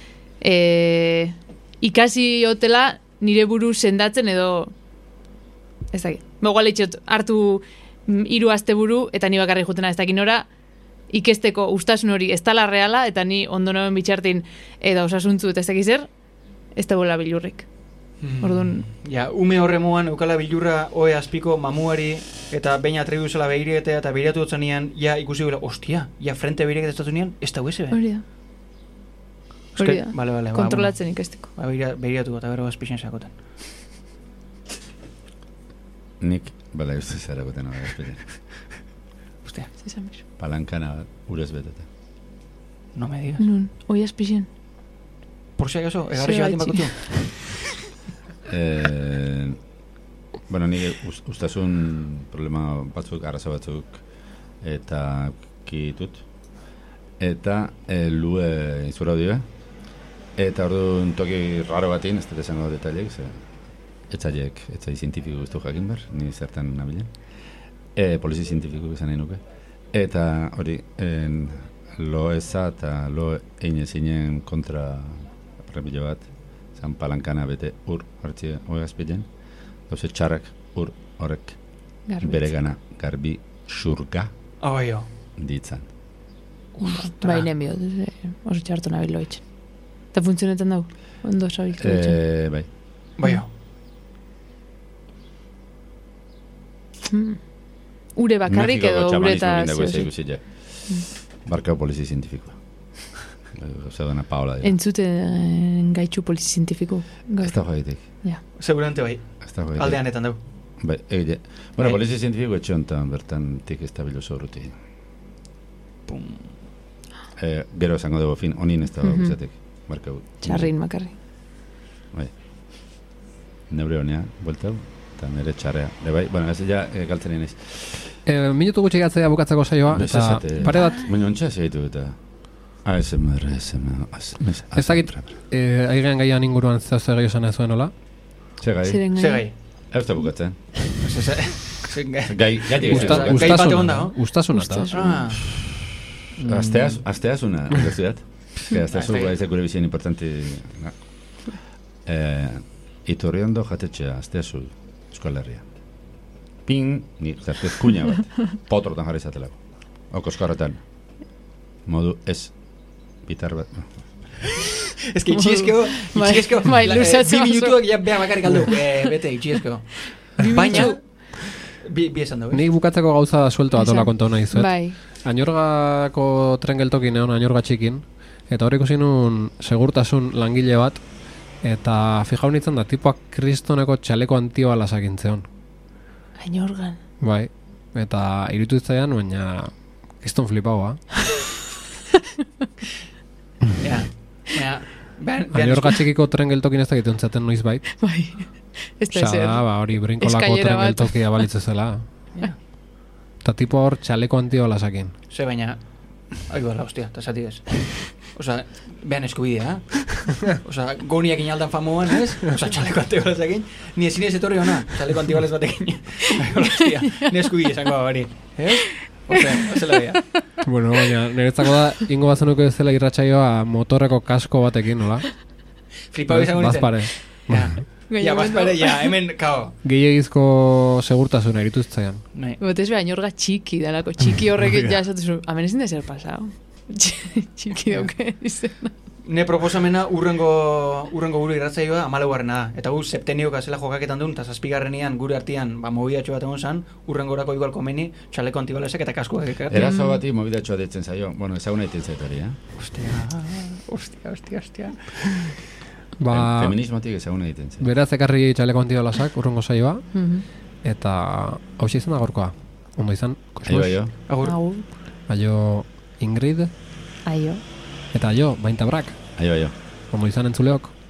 e, ikasi hotela nire buru sendatzen edo, ez dakit, igual itxot, hartu mm, hiru asteburu eta ni bakarrik jutena ez dakit nora, ikesteko ustasun hori ez dala reala, eta ni ondo noen bitxartin edo osasuntzu eta ez dakit zer, ez da bola bilurrik. Mm. Orduan- Ja, ume horre moan, eukala bilurra oe azpiko mamuari, eta baina atribu zela behirietea, eta behiratu dutzenean, ja ikusi gula, ostia, ja frente behireket ez dutzenean, ez da huese, be? Hori da. Hori da. Vale, vale, ba, Kontrolatzen ikesteko. Ba, behira- behiratu eta bero azpixen sakotan. Nik, bala, uste zara goten hori espeten. Ostia, Zesan bizu. Palankana urez beteta. no me digas. Nun, oi azpixen. Por si acaso, egarri Zer batin gaitxi. bakotzu. Eh, bueno, nik us- ustasun problema batzuk, arazo batzuk, eta kitut. Eta eh, lue izura dio. Eta orduan toki raro batin, ez dut esango detaileik, ze etzaiek, etzai zientifiko guztu jakin behar, ni zertan nabilen. E, polizi zientifiko izan nahi nuke. Eta hori, en, lo eza eta lo eine zinen kontra repilo bat, zan palankana bete ur hartzie hori azpilen, doze txarrak ur horrek bere gana garbi xurga Oh, jo. ditzan. Bai, nen bihot, oso txartu nabil loitzen. Eta funtzionetan dugu, ondo sabik loitzen. E, bai, Bai, jo. Mm. ure bakarrik edo ure eta... Barkao polizi zientifikoa. Ose dena Paola. Entzuten gaitxu polizi zientifiko. Ez da joaitek. Ja. Seguramente bai. Aldeanetan dugu. Bai, egile. Bueno, polizi zientifiko etxe honetan bertan tik estabilo zorruti. Pum. Eh, gero esango dugu fin, onin ez da mm-hmm. Bizatek. Barkau. Txarrin makarri. Bai. Neure honea, bueltau. Eta nire txarrea. Le bai, bueno, ez ja e, galtzen inez. E, minutu gutxi gatzea bukatzeko saioa, eta pare bat... Baina ontsa zeitu eta... A S M R, A S M R... Ez dakit, aigean gaian inguruan zehaz egin esan ez zuen, hola? Ze gai? Ze gai? Ez da bukatzen. Gai, gai, ustasuna, eta... Asteazuna, gaztiat. Asteazuna gaitzak gure bizien importanti... Iturriondo jatetxea, asteazu, Euskal Herria. Ping, ni, zartez kuña bat, potrotan jarri zatelako. Oko eskorretan. Modu ez, bitar bat. Ez que itxiezkeo, itxiezkeo, bi minutuak ja behar bakarrik aldu. Bete, itxiezkeo. Baina, bi esan dugu. Nik bukatzeko gauza suelto bat hola konta hona izuet. Bai. Añorgako tren geltokin egon, Añorga txikin, eta hori ikusi nun segurtasun langile bat, eta fijau nintzen da, tipoak kristoneko txaleko antibala sakintzeon. Añorgan. Bai, eta iritu itzaian, baina kriston flipagoa. Ja, ja. Añorga txikiko tren geltokin ez da egiten zaten noiz bait. Bai, ez da ezer. Ba, hori brinkolako tren geltokia balitzezela. Eta tipo hor txaleko antibala sakin. Ze baina, hau bala, hostia, eta zati ez. Osa, behan eskubidea, eh? Osa, goniak inaldan famoan, ez? Osa, txaleko antibala sakin. Ni ezin ez etorri hona, txaleko antibala ez batekin. Hostia, ni eskubide esango hori. Eh? Osa, ozela bia. Bueno, baina, niretzako da, ingo bazenuko ez dela irratsaioa motorreko kasko batekin, nola? Flipau izango nintzen. Bazpare. Ja. Ja, bazpare, ja, hemen, kao. Gehiagizko segurtasuna erituz zaian. Botez beha, Añorga txiki dalako, txiki horrek ja esatuzu. Hemen ezin da zer pasau. Txiki dauke izena. Ne proposamena urrengo urrengo gure irratzaioa amalaugarrena da. Eta gu septenioka zela jokaketan duen, eta zazpigarrenian gure artean ba, mobidatxo bat egon zan, urrengorako igual komeni, txaleko antibalesak eta kaskoak ekartzen. Erazo bati mobidatxoa ditzen zaio. Bueno, ezaguna ditzen zaitari, eh? Ostia, ostia, ostia, ostia. Ba, feminismotik ezaguna ditzen zaio. Beraz ekarri txaleko antibalasak urrengo saioa, eta hausia izan da gorkoa. Ondo izan, Kosmos. Aio, aio. Agur. Aio Ingrid. Aio. Eta aio, Baintabrak. Aio, aio. Ondo izan entzuleok.